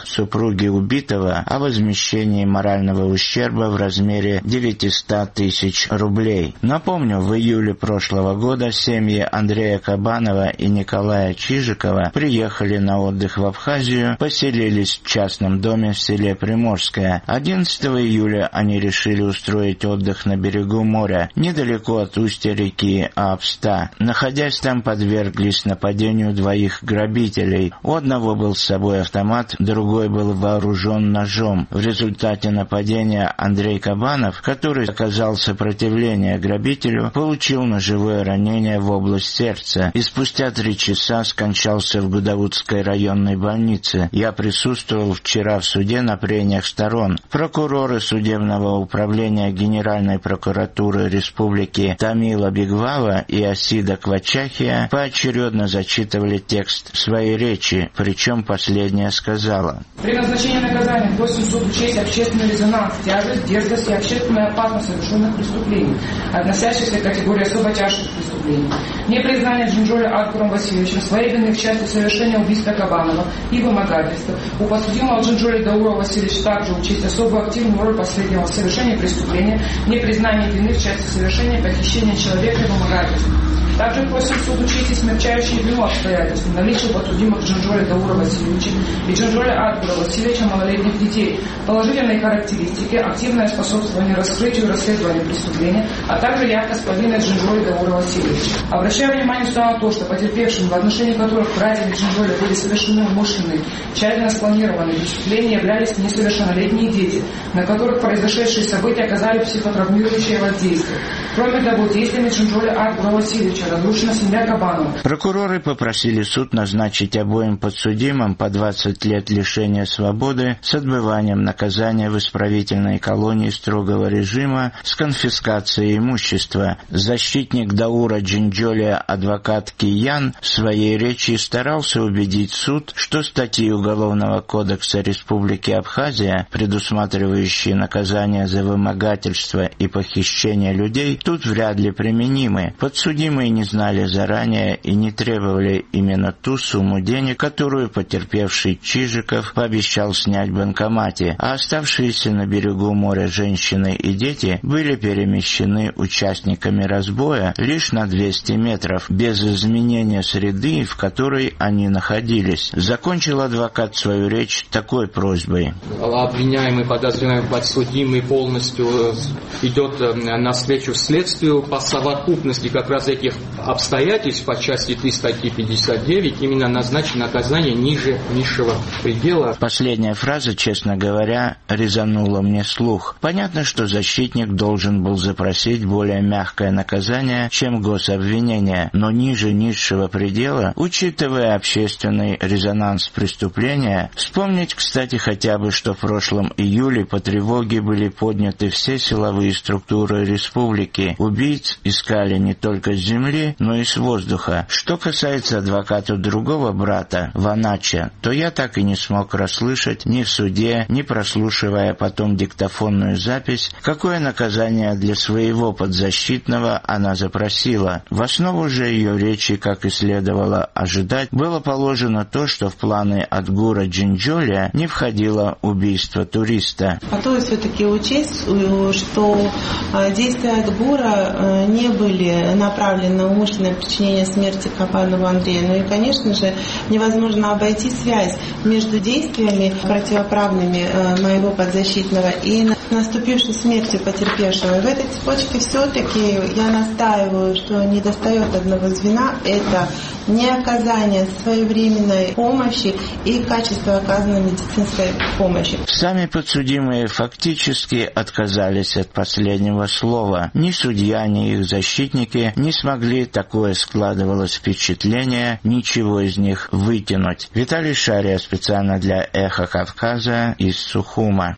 супруги убитого о возмещении морального ущерба в размере девятьсот тысяч рублей. Напомню, в июле прошлого года семьи Андрея Кабанова и Николая Чижикова приехали на отдых в Абхазию, поселились в частном доме в селе Приморское. одиннадцатого июля они решили устроить отдых на берегу моря, недалеко от устья реки Апста. Находясь там, подверглись нападению двоих грабителей. У одного был с собой автомат, другой был вооружен ножом. В результате нападения Андрей Кабанов, который оказал сопротивление грабителю, получил ножевое ранение в область сердца и спустя три часа скончался в Гудаутской районной больнице. Я присутствовал вчера в суде на прениях сторон. Прокуроры судебного управления Генеральной прокуратуры Республики Тамила Бигвава и Асида Квачахия поочередно зачитывали текст своей речи, причем последняя сказала: «При назначении наказания просим суд учесть общественный резонанс, тяжесть, дерзость и общественная опасность совершенных преступлений, относящихся к категории особо тяжких преступлений. Непризнание Джинджоли Адгуром Васильевичем своей вины в части совершения убийства Кабанова и вымогательства. У подсудимого Джинджоли Даура Васильевича также учесть особую активную роль последнего в совершении преступления, непризнание вины в части совершения похищения человека и вымогательства. Также просим суд учесть и смягчающие вину обстоятельства, наличие у подсудимых Джинджоли Даура Васильевича и Джинджоли Адгура Васильевича малолетних детей, положительные характеристики, активное способствование раскрытию и расследованию преступления, а также явка повинной Джинджоли Даура Васильевича. Обращаю внимание сюда на то, что потерпевшим, в отношении которых братьями Джинджоли были совершены умышленные, тщательно спланированные преступления, являлись несовершеннолетние дети, на которых произошедшие события оказали психотравмирующее воздействие. Кроме того, действиями Джинджоли Адгура Васильевича разрушена семья Кабанова. Прокуроры попросили суд назначить обоим подсудимым по двадцать лет лишения свободы с отбыванием наказания в исправительной колонии строгого режима с конфискацией имущества. Защитник Даура Джинджоли, адвокат Киян, в своей речи старался убедить суд, что статьи Уголовного кодекса Республики Абхазия, предусматривающие наказание за вымогательство и похищение людей, тут вряд ли применимы. Подсудимые не знали заранее и не требовали именно ту сумму денег, которую потерпевший Чижиков пообещал снять в банкомате, а оставшиеся на берегу моря женщины и дети были перемещены участниками разбоя лишь на двести метров, без изменения среды, в которой они находились. Закончил адвокат свою речь такой просьбой: обвиняемый, подозреваемый, подсудимый полностью идет навстречу следствию по совокупности как раз этих обстоятельств по части три статьи пятьдесят девять именно назначить наказание ниже низшего предела. Последняя фраза, честно говоря, резанула мне слух. Понятно, что защитник должен был запросить более мягкое наказание, чем гособвинение, но ниже низшего предела, учитывая общественный резонанс преступления, вспомнить, кстати, хотя бы, что в прошлом июле по тревоге были подняты все силовые структуры республики. Убийц искали не только с земли, но и с воздуха. Что касается адвоката другого брата, Ванача, то я так и не смог расслышать ни в суде, ни прослушивая потом диктофонную запись, какое наказание для своего подзащитного она запросила. В основу же ее речи, как и следовало ожидать, было положено то, что в планы Адгура Джинджоли не входило убийство туриста. Хотелось все-таки учесть, что действия Адгура не были направлены на умышленное причинение смерти Кабанову Андрею. Ну и, конечно же, невозможно обойти связь между действиями противоправными моего подзащитного и наступившей смертью потерпевшего. В этой цепочке все-таки я настаиваю, что недостает одного звена – это неоказание своевременной помощи и качество оказанной медицинской помощи. Сами подсудимые фактически отказались от последнего слова. Ни судья, ни их защитники не смогли, такое складывалось впечатление, ничего из них вытянуть. Виталий Шария специально для «Эхо Кавказа» из Сухума.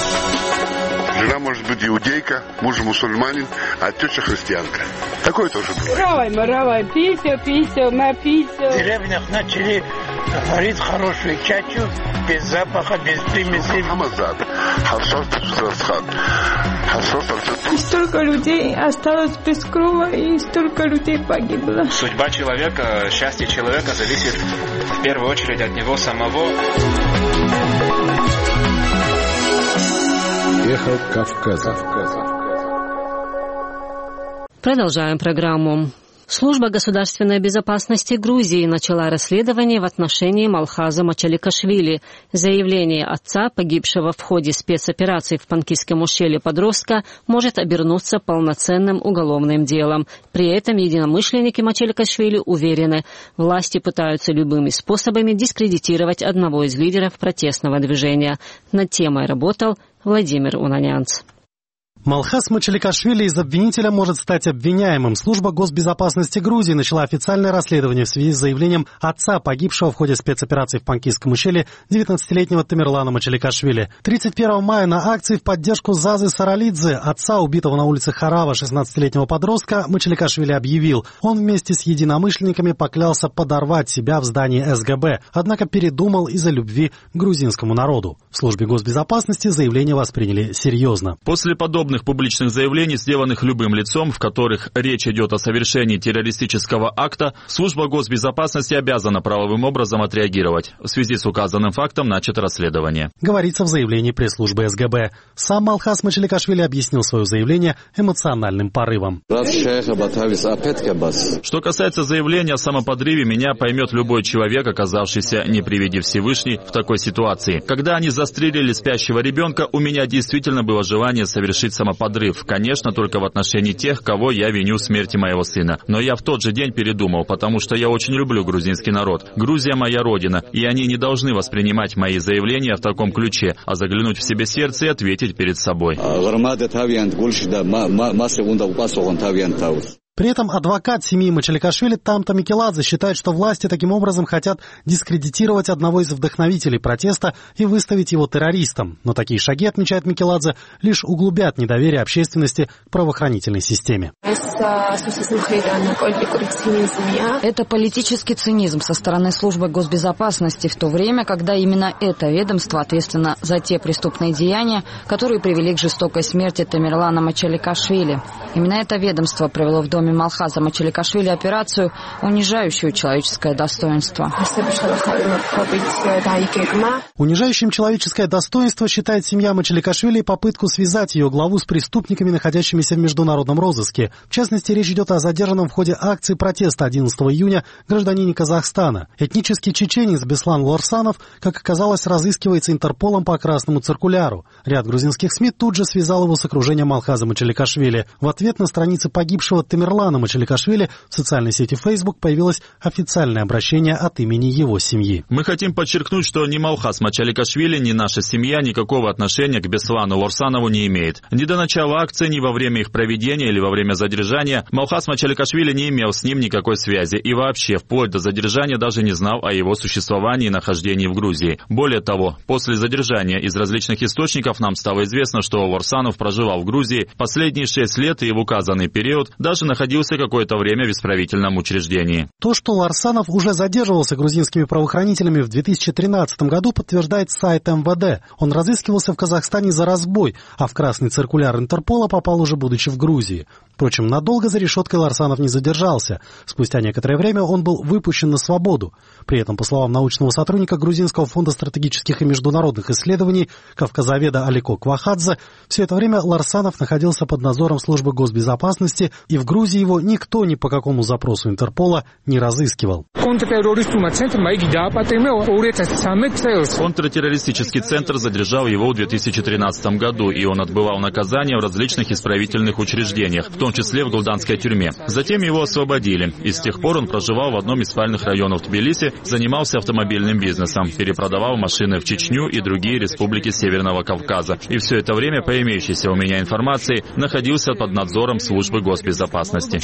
Жена может быть иудейка, муж мусульманин, а тетя христианка. Такое тоже бывает. Равай, маравай, пися, пися, напися. В деревнях начали варить хорошую чачу, без запаха, без примеси. И столько людей осталось без крова, и столько людей погибло. Судьба человека, счастье человека зависит в первую очередь от него самого. Эхо Кавказа. Продолжаем программу. Служба государственной безопасности Грузии начала расследование в отношении Малхаза Мачаликашвили. Заявление отца, погибшего в ходе спецоперации в Панкисском ущелье подростка, может обернуться полноценным уголовным делом. При этом единомышленники Мачаликашвили уверены, власти пытаются любыми способами дискредитировать одного из лидеров протестного движения. Над темой работал Владимир Унанянц. Малхаз Мачаликашвили из обвинителя может стать обвиняемым. Служба госбезопасности Грузии начала официальное расследование в связи с заявлением отца, погибшего в ходе спецоперации в Панкисском ущелье, девятнадцатилетнего Тамерлана Мачаликашвили. тридцать первого мая на акции в поддержку Зазы Саралидзе, отца, убитого на улице Харава шестнадцатилетнего подростка, Мачаликашвили объявил, он вместе с единомышленниками поклялся подорвать себя в здании эс гэ бэ, однако передумал из-за любви к грузинскому народу. В службе госбезопасности заявление восприняли серьезно. После подобных публичных заявлений, сделанных любым лицом, в которых речь идет о совершении террористического акта, служба госбезопасности обязана правовым образом отреагировать. В связи с указанным фактом начато расследование. Говорится в заявлении пресс-службы эс гэ бэ. Сам Малхаз Мачаликашвили объяснил свое заявление эмоциональным порывом. Что касается заявления о самоподрыве, меня поймет любой человек, оказавшийся, не приведи Всевышний, в такой ситуации. Когда они застрелили спящего ребенка, у меня действительно было желание совершить самоподрыв. Самоподрыв, конечно, только в отношении тех, кого я виню в смерти моего сына. Но я в тот же день передумал, потому что я очень люблю грузинский народ. Грузия моя родина, и они не должны воспринимать мои заявления в таком ключе, а заглянуть в себе сердце и ответить перед собой. При этом адвокат семьи Мачаликашвили Тамта Микеладзе считает, что власти таким образом хотят дискредитировать одного из вдохновителей протеста и выставить его террористом. Но такие шаги, отмечает Микеладзе, лишь углубят недоверие общественности к правоохранительной системе. Это политический цинизм со стороны службы госбезопасности, в то время, когда именно это ведомство ответственно за те преступные деяния, которые привели к жестокой смерти Тамерлана Мачаликашвили. Именно это ведомство провело в доме Малхаза Мачаликашвили операцию, унижающую человеческое достоинство. Унижающим человеческое достоинство считает семья Мачаликашвили попытку связать ее главу с преступниками, находящимися в международном розыске. В частности, речь идет о задержанном в ходе акции протеста одиннадцатого июня гражданине Казахстана. Этнический чеченец Беслан Лорсанов, как оказалось, разыскивается Интерполом по красному циркуляру. Ряд грузинских СМИ тут же связал его с окружением Малхаза Мачаликашвили. В ответ на странице погибшего Тамерлана Мачаликашвили в социальной сети Facebook появилось официальное обращение от имени его семьи. Мы хотим подчеркнуть, что ни Малхаз Мачаликашвили, ни наша семья никакого отношения к Беслану Лорсанову не имеет. Ни до начала акции, ни во время их проведения или во время задержания Малхаз Мачаликашвили не имел с ним никакой связи и вообще вплоть до задержания даже не знал о его существовании и нахождении в Грузии. Более того, после задержания из различных источников нам стало известно, что Лорсанов проживал в Грузии последние шесть лет и в указанный период даже находился какое-то время в исправительном учреждении. То, что Лорсанов уже задерживался грузинскими правоохранителями в две тысячи тринадцатом году, подтверждает сайт эм вэ дэ. Он разыскивался в Казахстане за разбой, а в красный циркуляр Интерпола попал уже будучи в Грузии. Впрочем, надолго за решеткой Лорсанов не задержался. Спустя некоторое время он был выпущен на свободу. При этом, по словам научного сотрудника Грузинского фонда стратегических и международных исследований кавказоведа Алико Квахадзе, все это время Лорсанов находился под надзором службы госбезопасности, и в Грузии его никто ни по какому запросу Интерпола не разыскивал. Контртеррористический центр задержал его в две тысячи тринадцатом году, и он отбывал наказание в различных исправительных учреждениях, в том числе в Гулданской тюрьме. Затем его освободили, и с тех пор он проживал в одном из спальных районов Тбилиси, занимался автомобильным бизнесом, перепродавал машины в Чечню и другие республики Северного Кавказа. И все это время, по имеющейся у меня информации, находился под надзором службы госбезопасности.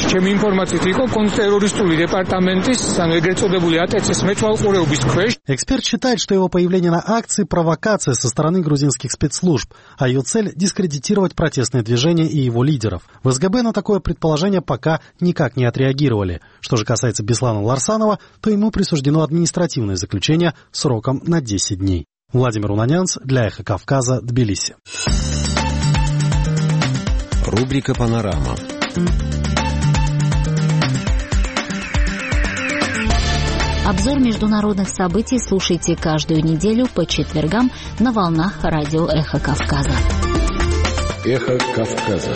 Эксперт считает, что его появление на акции – провокация со стороны грузинских спецслужб, а ее цель – дискредитировать протестное движение и его лидеров. В эс гэ бэ на такое предположение пока никак не отреагировали. Что же касается Беслана Лорсанова, то ему присуждено административное заключение сроком на десять дней. Владимир Унанянц для Эхо Кавказа, Тбилиси. Рубрика «Панорама». Обзор международных событий слушайте каждую неделю по четвергам на волнах радио «Эхо Кавказа». Эхо Кавказа.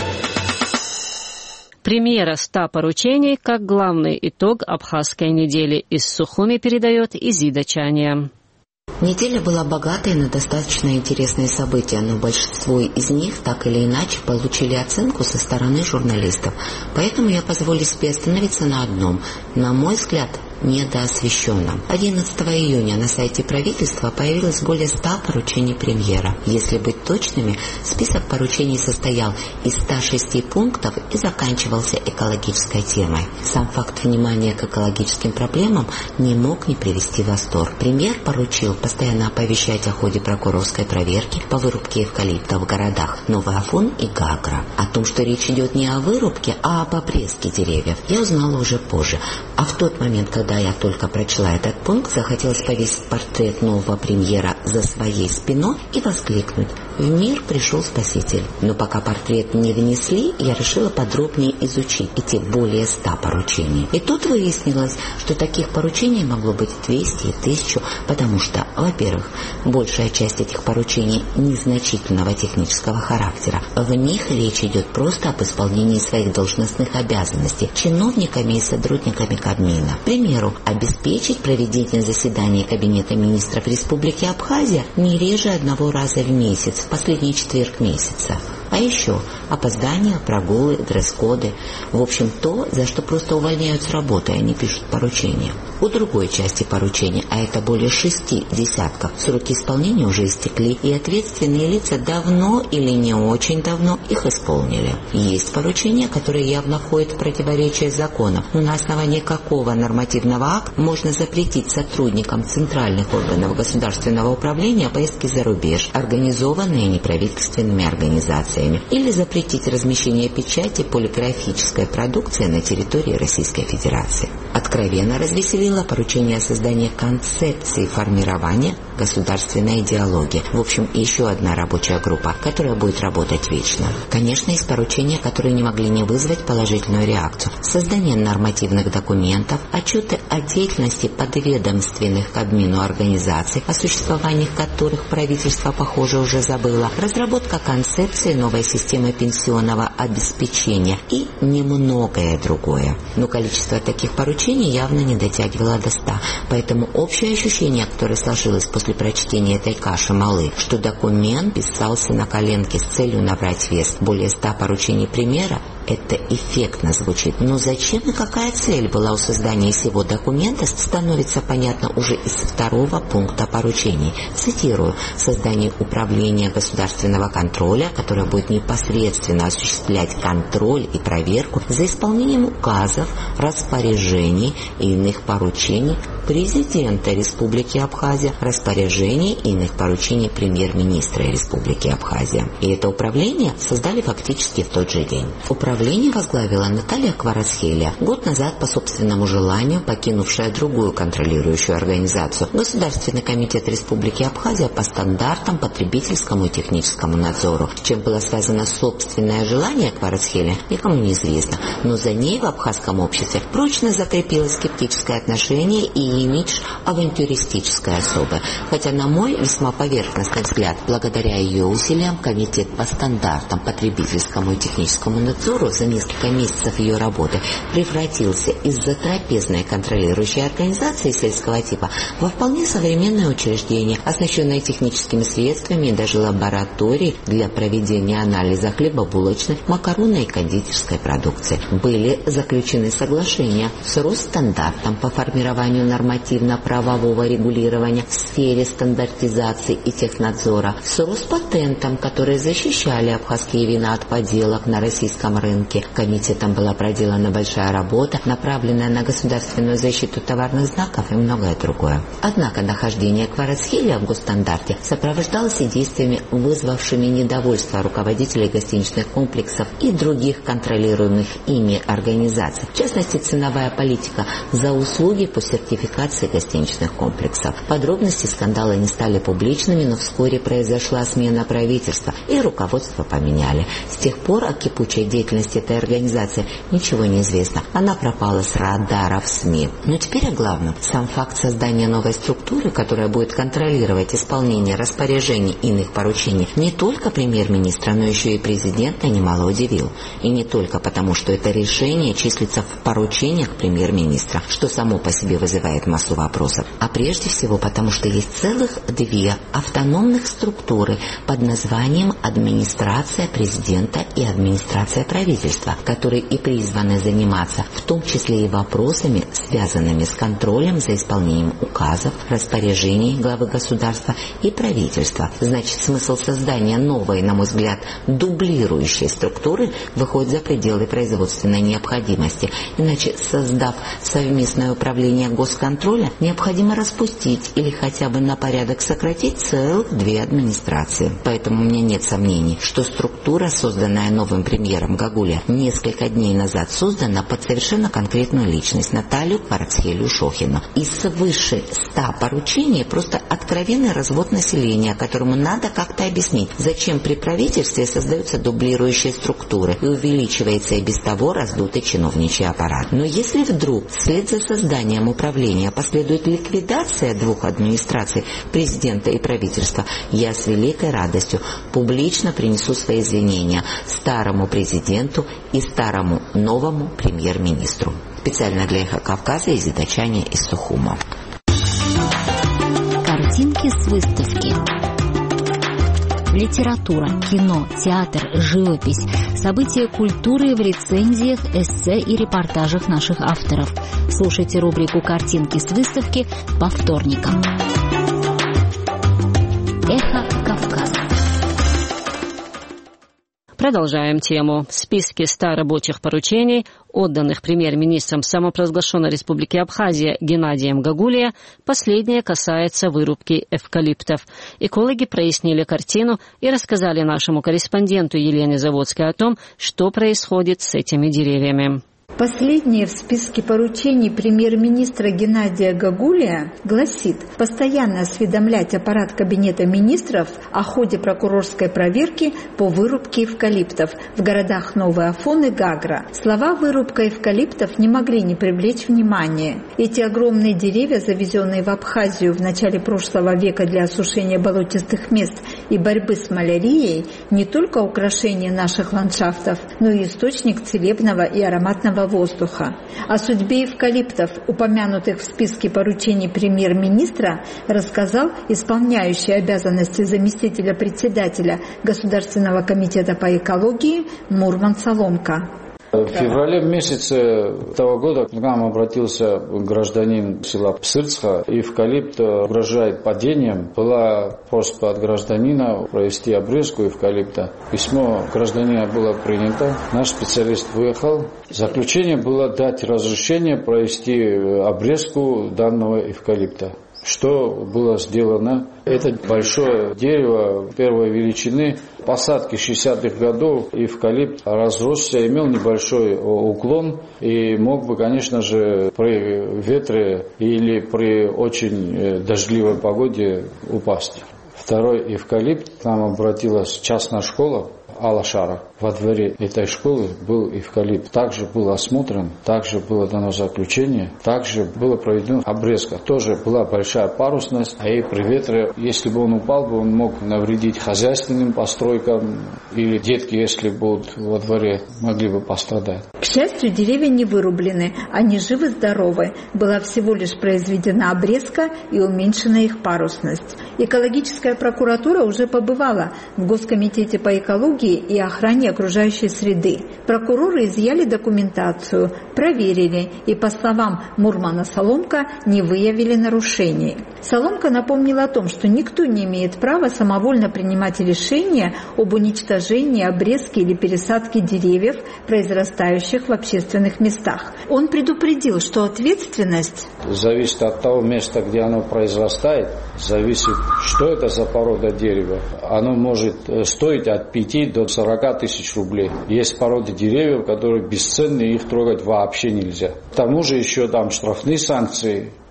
Премьера ста поручений как главный итог абхазской недели. Из Сухуми передает Изида Чания. Неделя была богатой на достаточно интересные события, но большинство из них так или иначе получили оценку со стороны журналистов. Поэтому я позволю себе остановиться на одном, на мой взгляд, недоосвещенном. одиннадцатого июня на сайте правительства появилось более ста поручений премьера. Если быть точными, список поручений состоял из ста шести пунктов и заканчивался экологической темой. Сам факт внимания к экологическим проблемам не мог не привести в восторг. Премьер поручил постоянно оповещать о ходе прокурорской проверки по вырубке эвкалипта в городах Новый Афон и Гагра. О том, что речь идет не о вырубке, а об обрезке деревьев, я узнала уже позже. А в тот момент, когда Когда я только прочла этот пункт, захотелось повесить портрет нового премьера за своей спиной и воскликнуть: «В мир пришел Спаситель». Но пока портрет не внесли, я решила подробнее изучить эти более ста поручений. И тут выяснилось, что таких поручений могло быть двести и тысячу, потому что, во-первых, большая часть этих поручений незначительного технического характера. В них речь идет просто об исполнении своих должностных обязанностей чиновниками и сотрудниками Кабмина. К примеру, обеспечить проведение заседаний Кабинета министров Республики Абхазия не реже одного раза в месяц, в последний четверг месяца. А еще опоздания, прогулы, дресс-коды. В общем, то, за что просто увольняют с работы, они пишут поручения. У другой части поручения, а это более шести десятков, сроки исполнения уже истекли, и ответственные лица давно или не очень давно их исполнили. Есть поручения, которые явно входят в противоречие с законом, но на основании какого нормативного акта можно запретить сотрудникам центральных органов государственного управления поездки за рубеж, организованные неправительственными организациями, или запретить размещение печати полиграфической продукции на территории Российской Федерации. Откровенно развеселило поручение о создании концепции формирования государственной идеологии. В общем, еще одна рабочая группа, которая будет работать вечно. Конечно, есть поручения, которые не могли не вызвать положительную реакцию. Создание нормативных документов, отчеты о деятельности подведомственных Кабмину организаций, о существовании которых правительство, похоже, уже забыло, разработка концепции новой системы пенсионного обеспечения и немногое другое. Но количество таких поручений явно не дотягивало до ста, поэтому общее ощущение, которое сложилось после прочтения этой каши малы, что документ писался на коленке с целью набрать вес. Более ста поручений премьера — это эффектно звучит, но зачем и какая цель была у создания всего документа, становится понятно уже из второго пункта поручений. Цитирую: «Создание управления государственного контроля, которое будет непосредственно осуществлять контроль и проверку за исполнением указов, распоряжений и иных поручений президента Республики Абхазия, распоряжений и иных поручений премьер-министра Республики Абхазия». И это управление создали фактически в тот же день. Управление возглавила Наталья Кварацхелия, год назад по собственному желанию покинувшая другую контролирующую организацию — Государственный комитет Республики Абхазия по стандартам, потребительскому и техническому надзору. С чем было связано собственное желание Кварацхелия, никому не известно, но за ней в абхазском обществе прочно закрепилось скептическое отношение и имидж авантюристической особы. Хотя, на мой весьма поверхностный взгляд, благодаря ее усилиям комитет по стандартам, потребительскому и техническому надзору за несколько месяцев ее работы превратился из затрапезной контролирующей организации сельского типа во вполне современное учреждение, оснащенное техническими средствами и даже лабораторией для проведения анализа хлебобулочной, макаронной и кондитерской продукции. Были заключены соглашения с Росстандартом по формированию нормативно-правового регулирования в сфере стандартизации и технадзора, с Роспатентом, которые защищали абхазские вина от подделок на российском рынке. Комитетом была проделана большая работа, направленная на государственную защиту товарных знаков и многое другое. Однако нахождение Кварацхелия в госстандарте сопровождалось и действиями, вызвавшими недовольство руководителей гостиничных комплексов и других контролируемых ими организаций. В частности, ценовая политика за услуги по сертификации гостиничных комплексов. Подробности скандала не стали публичными, но вскоре произошла смена правительства, и руководство поменяли. С тех пор о кипучей деятельности этой организации ничего не известно. Она пропала с радаров СМИ. Но теперь о главном. Сам факт создания новой структуры, которая будет контролировать исполнение распоряжений и иных поручений поручение не только премьер-министра, но еще и президента немало удивил. И не только потому, что это решение числится в поручениях премьер-министра, что само по себе вызывает массу вопросов, а прежде всего потому, что есть целых две автономных структуры под названием администрация президента и администрация правительства, которые и призваны заниматься в том числе и вопросами, связанными с контролем за исполнением указов, распоряжений главы государства и правительства. Значит, смысл создания новой, на мой взгляд, дублирующей структуры выходит за пределы производственной необходимости. Иначе, создав совместное управление госконтроля, необходимо распустить или хотя бы на порядок сократить целых две администрации. Поэтому у меня нет сомнений, что структура, созданная новым премьером Гагулия, несколько дней назад создана под совершенно конкретную личность Наталью Кварацхелию-Шохину. И свыше ста поручений просто откровенный развод населения, которому надо как-то объяснить, зачем при правительстве создаются дублирующие структуры и увеличивается и без того раздутый чиновничий аппарат. Но если вдруг вслед за созданием управления последует ликвидация двух администраций, президента и правительства, я с великой радостью публично принесу свои извинения старому президенту и старому новому премьер-министру. Специально для «Эхо Кавказа» из Изидачани из Сухума. Картинки с выставки. Литература, кино, театр, живопись, события культуры в рецензиях, эссе и репортажах наших авторов. Слушайте рубрику «Картинки с выставки» по вторникам. Эхо Кавказа. Продолжаем тему. В списке ста рабочих поручений, отданных премьер-министром самопровозглашенной республики Абхазия Геннадием Гагулия, последнее касается вырубки эвкалиптов. Экологи прояснили картину и рассказали нашему корреспонденту Елене Заводской о том, что происходит с этими деревьями. Последнее в списке поручений премьер-министра Геннадия Гагулия гласит постоянно осведомлять аппарат Кабинета министров о ходе прокурорской проверки по вырубке эвкалиптов в городах Новый Афон и Гагра. Слова «вырубка эвкалиптов» не могли не привлечь внимания. Эти огромные деревья, завезенные в Абхазию в начале прошлого века для осушения болотистых мест и борьбы с малярией, не только украшение наших ландшафтов, но и источник целебного и ароматного воздуха. О судьбе эвкалиптов, упомянутых в списке поручений премьер-министра, рассказал исполняющий обязанности заместителя председателя Государственного комитета по экологии Мурман Соломка. В феврале месяце этого года к нам обратился гражданин села Псырцха. Эвкалипт угрожает падением. Была просьба от гражданина провести обрезку эвкалипта. Письмо гражданина было принято. Наш специалист выехал. Заключение было дать разрешение провести обрезку данного эвкалипта. Что было сделано? Это большое дерево первой величины. Посадки шестидесятых годов эвкалипт разросся, имел небольшой уклон и мог бы, конечно же, при ветре или при очень дождливой погоде упасть. Второй эвкалипт, к нам обратилась частная школа Алашара. Во дворе этой школы был эвкалипт. Также был осмотрен, также было дано заключение, также была проведена обрезка. Тоже была большая парусность, а и при ветре, если бы он упал, бы он мог навредить хозяйственным постройкам, или детки, если будут во дворе, могли бы пострадать. К счастью, деревья не вырублены, они живы-здоровы. Была всего лишь произведена обрезка и уменьшена их парусность. Экологическая прокуратура уже побывала в Госкомитете по экологии и охране окружающей среды. Прокуроры изъяли документацию, проверили и, по словам Мурмана Соломка, не выявили нарушений. Соломка напомнил о том, что никто не имеет права самовольно принимать решения об уничтожении, обрезке или пересадке деревьев, произрастающих в общественных местах. Он предупредил, что ответственность зависит от того места, где оно произрастает, зависит, что это за порода дерева. Оно может стоить от пяти до сорока тысяч рублей. Есть породы деревьев, которые бесценны, их трогать вообще нельзя. К тому же еще там штрафные санкции.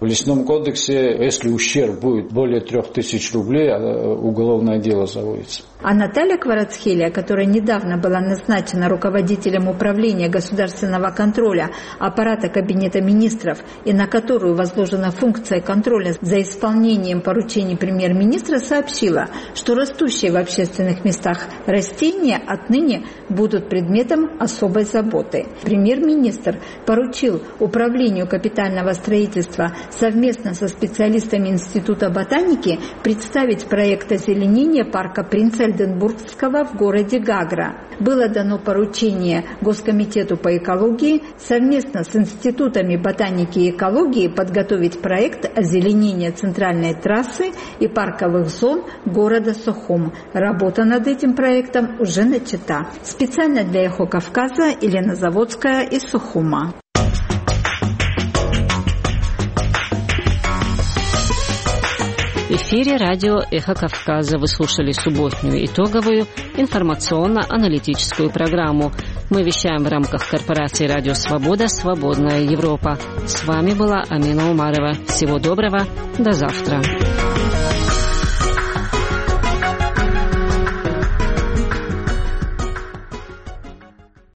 В лесном кодексе, если ущерб будет более трех тысяч рублей, уголовное дело заводится. А Наталья Кварацхелия, которая недавно была назначена руководителем управления государственного контроля аппарата Кабинета министров и на которую возложена функция контроля за исполнением поручений премьер-министра, сообщила, что растущие в общественных местах растения отныне будут предметом особой заботы. Премьер-министр поручил Управлению капитального строительства совместно со специалистами Института ботаники представить проект озеленения парка Принца Эльденбургского в городе Гагра. Было дано поручение Госкомитету по экологии совместно с институтами ботаники и экологии подготовить проект озеленения центральной трассы и парковых зон города Сухум. Работа над этим проектом уже начата. Специально для «Эхо Кавказа» Елена Заводская из Сухума. В эфире радио «Эхо Кавказа». Вы слушали субботнюю итоговую информационно-аналитическую программу. Мы вещаем в рамках корпорации «Радио Свобода. Свободная Европа». С вами была Амина Умарова. Всего доброго. До завтра.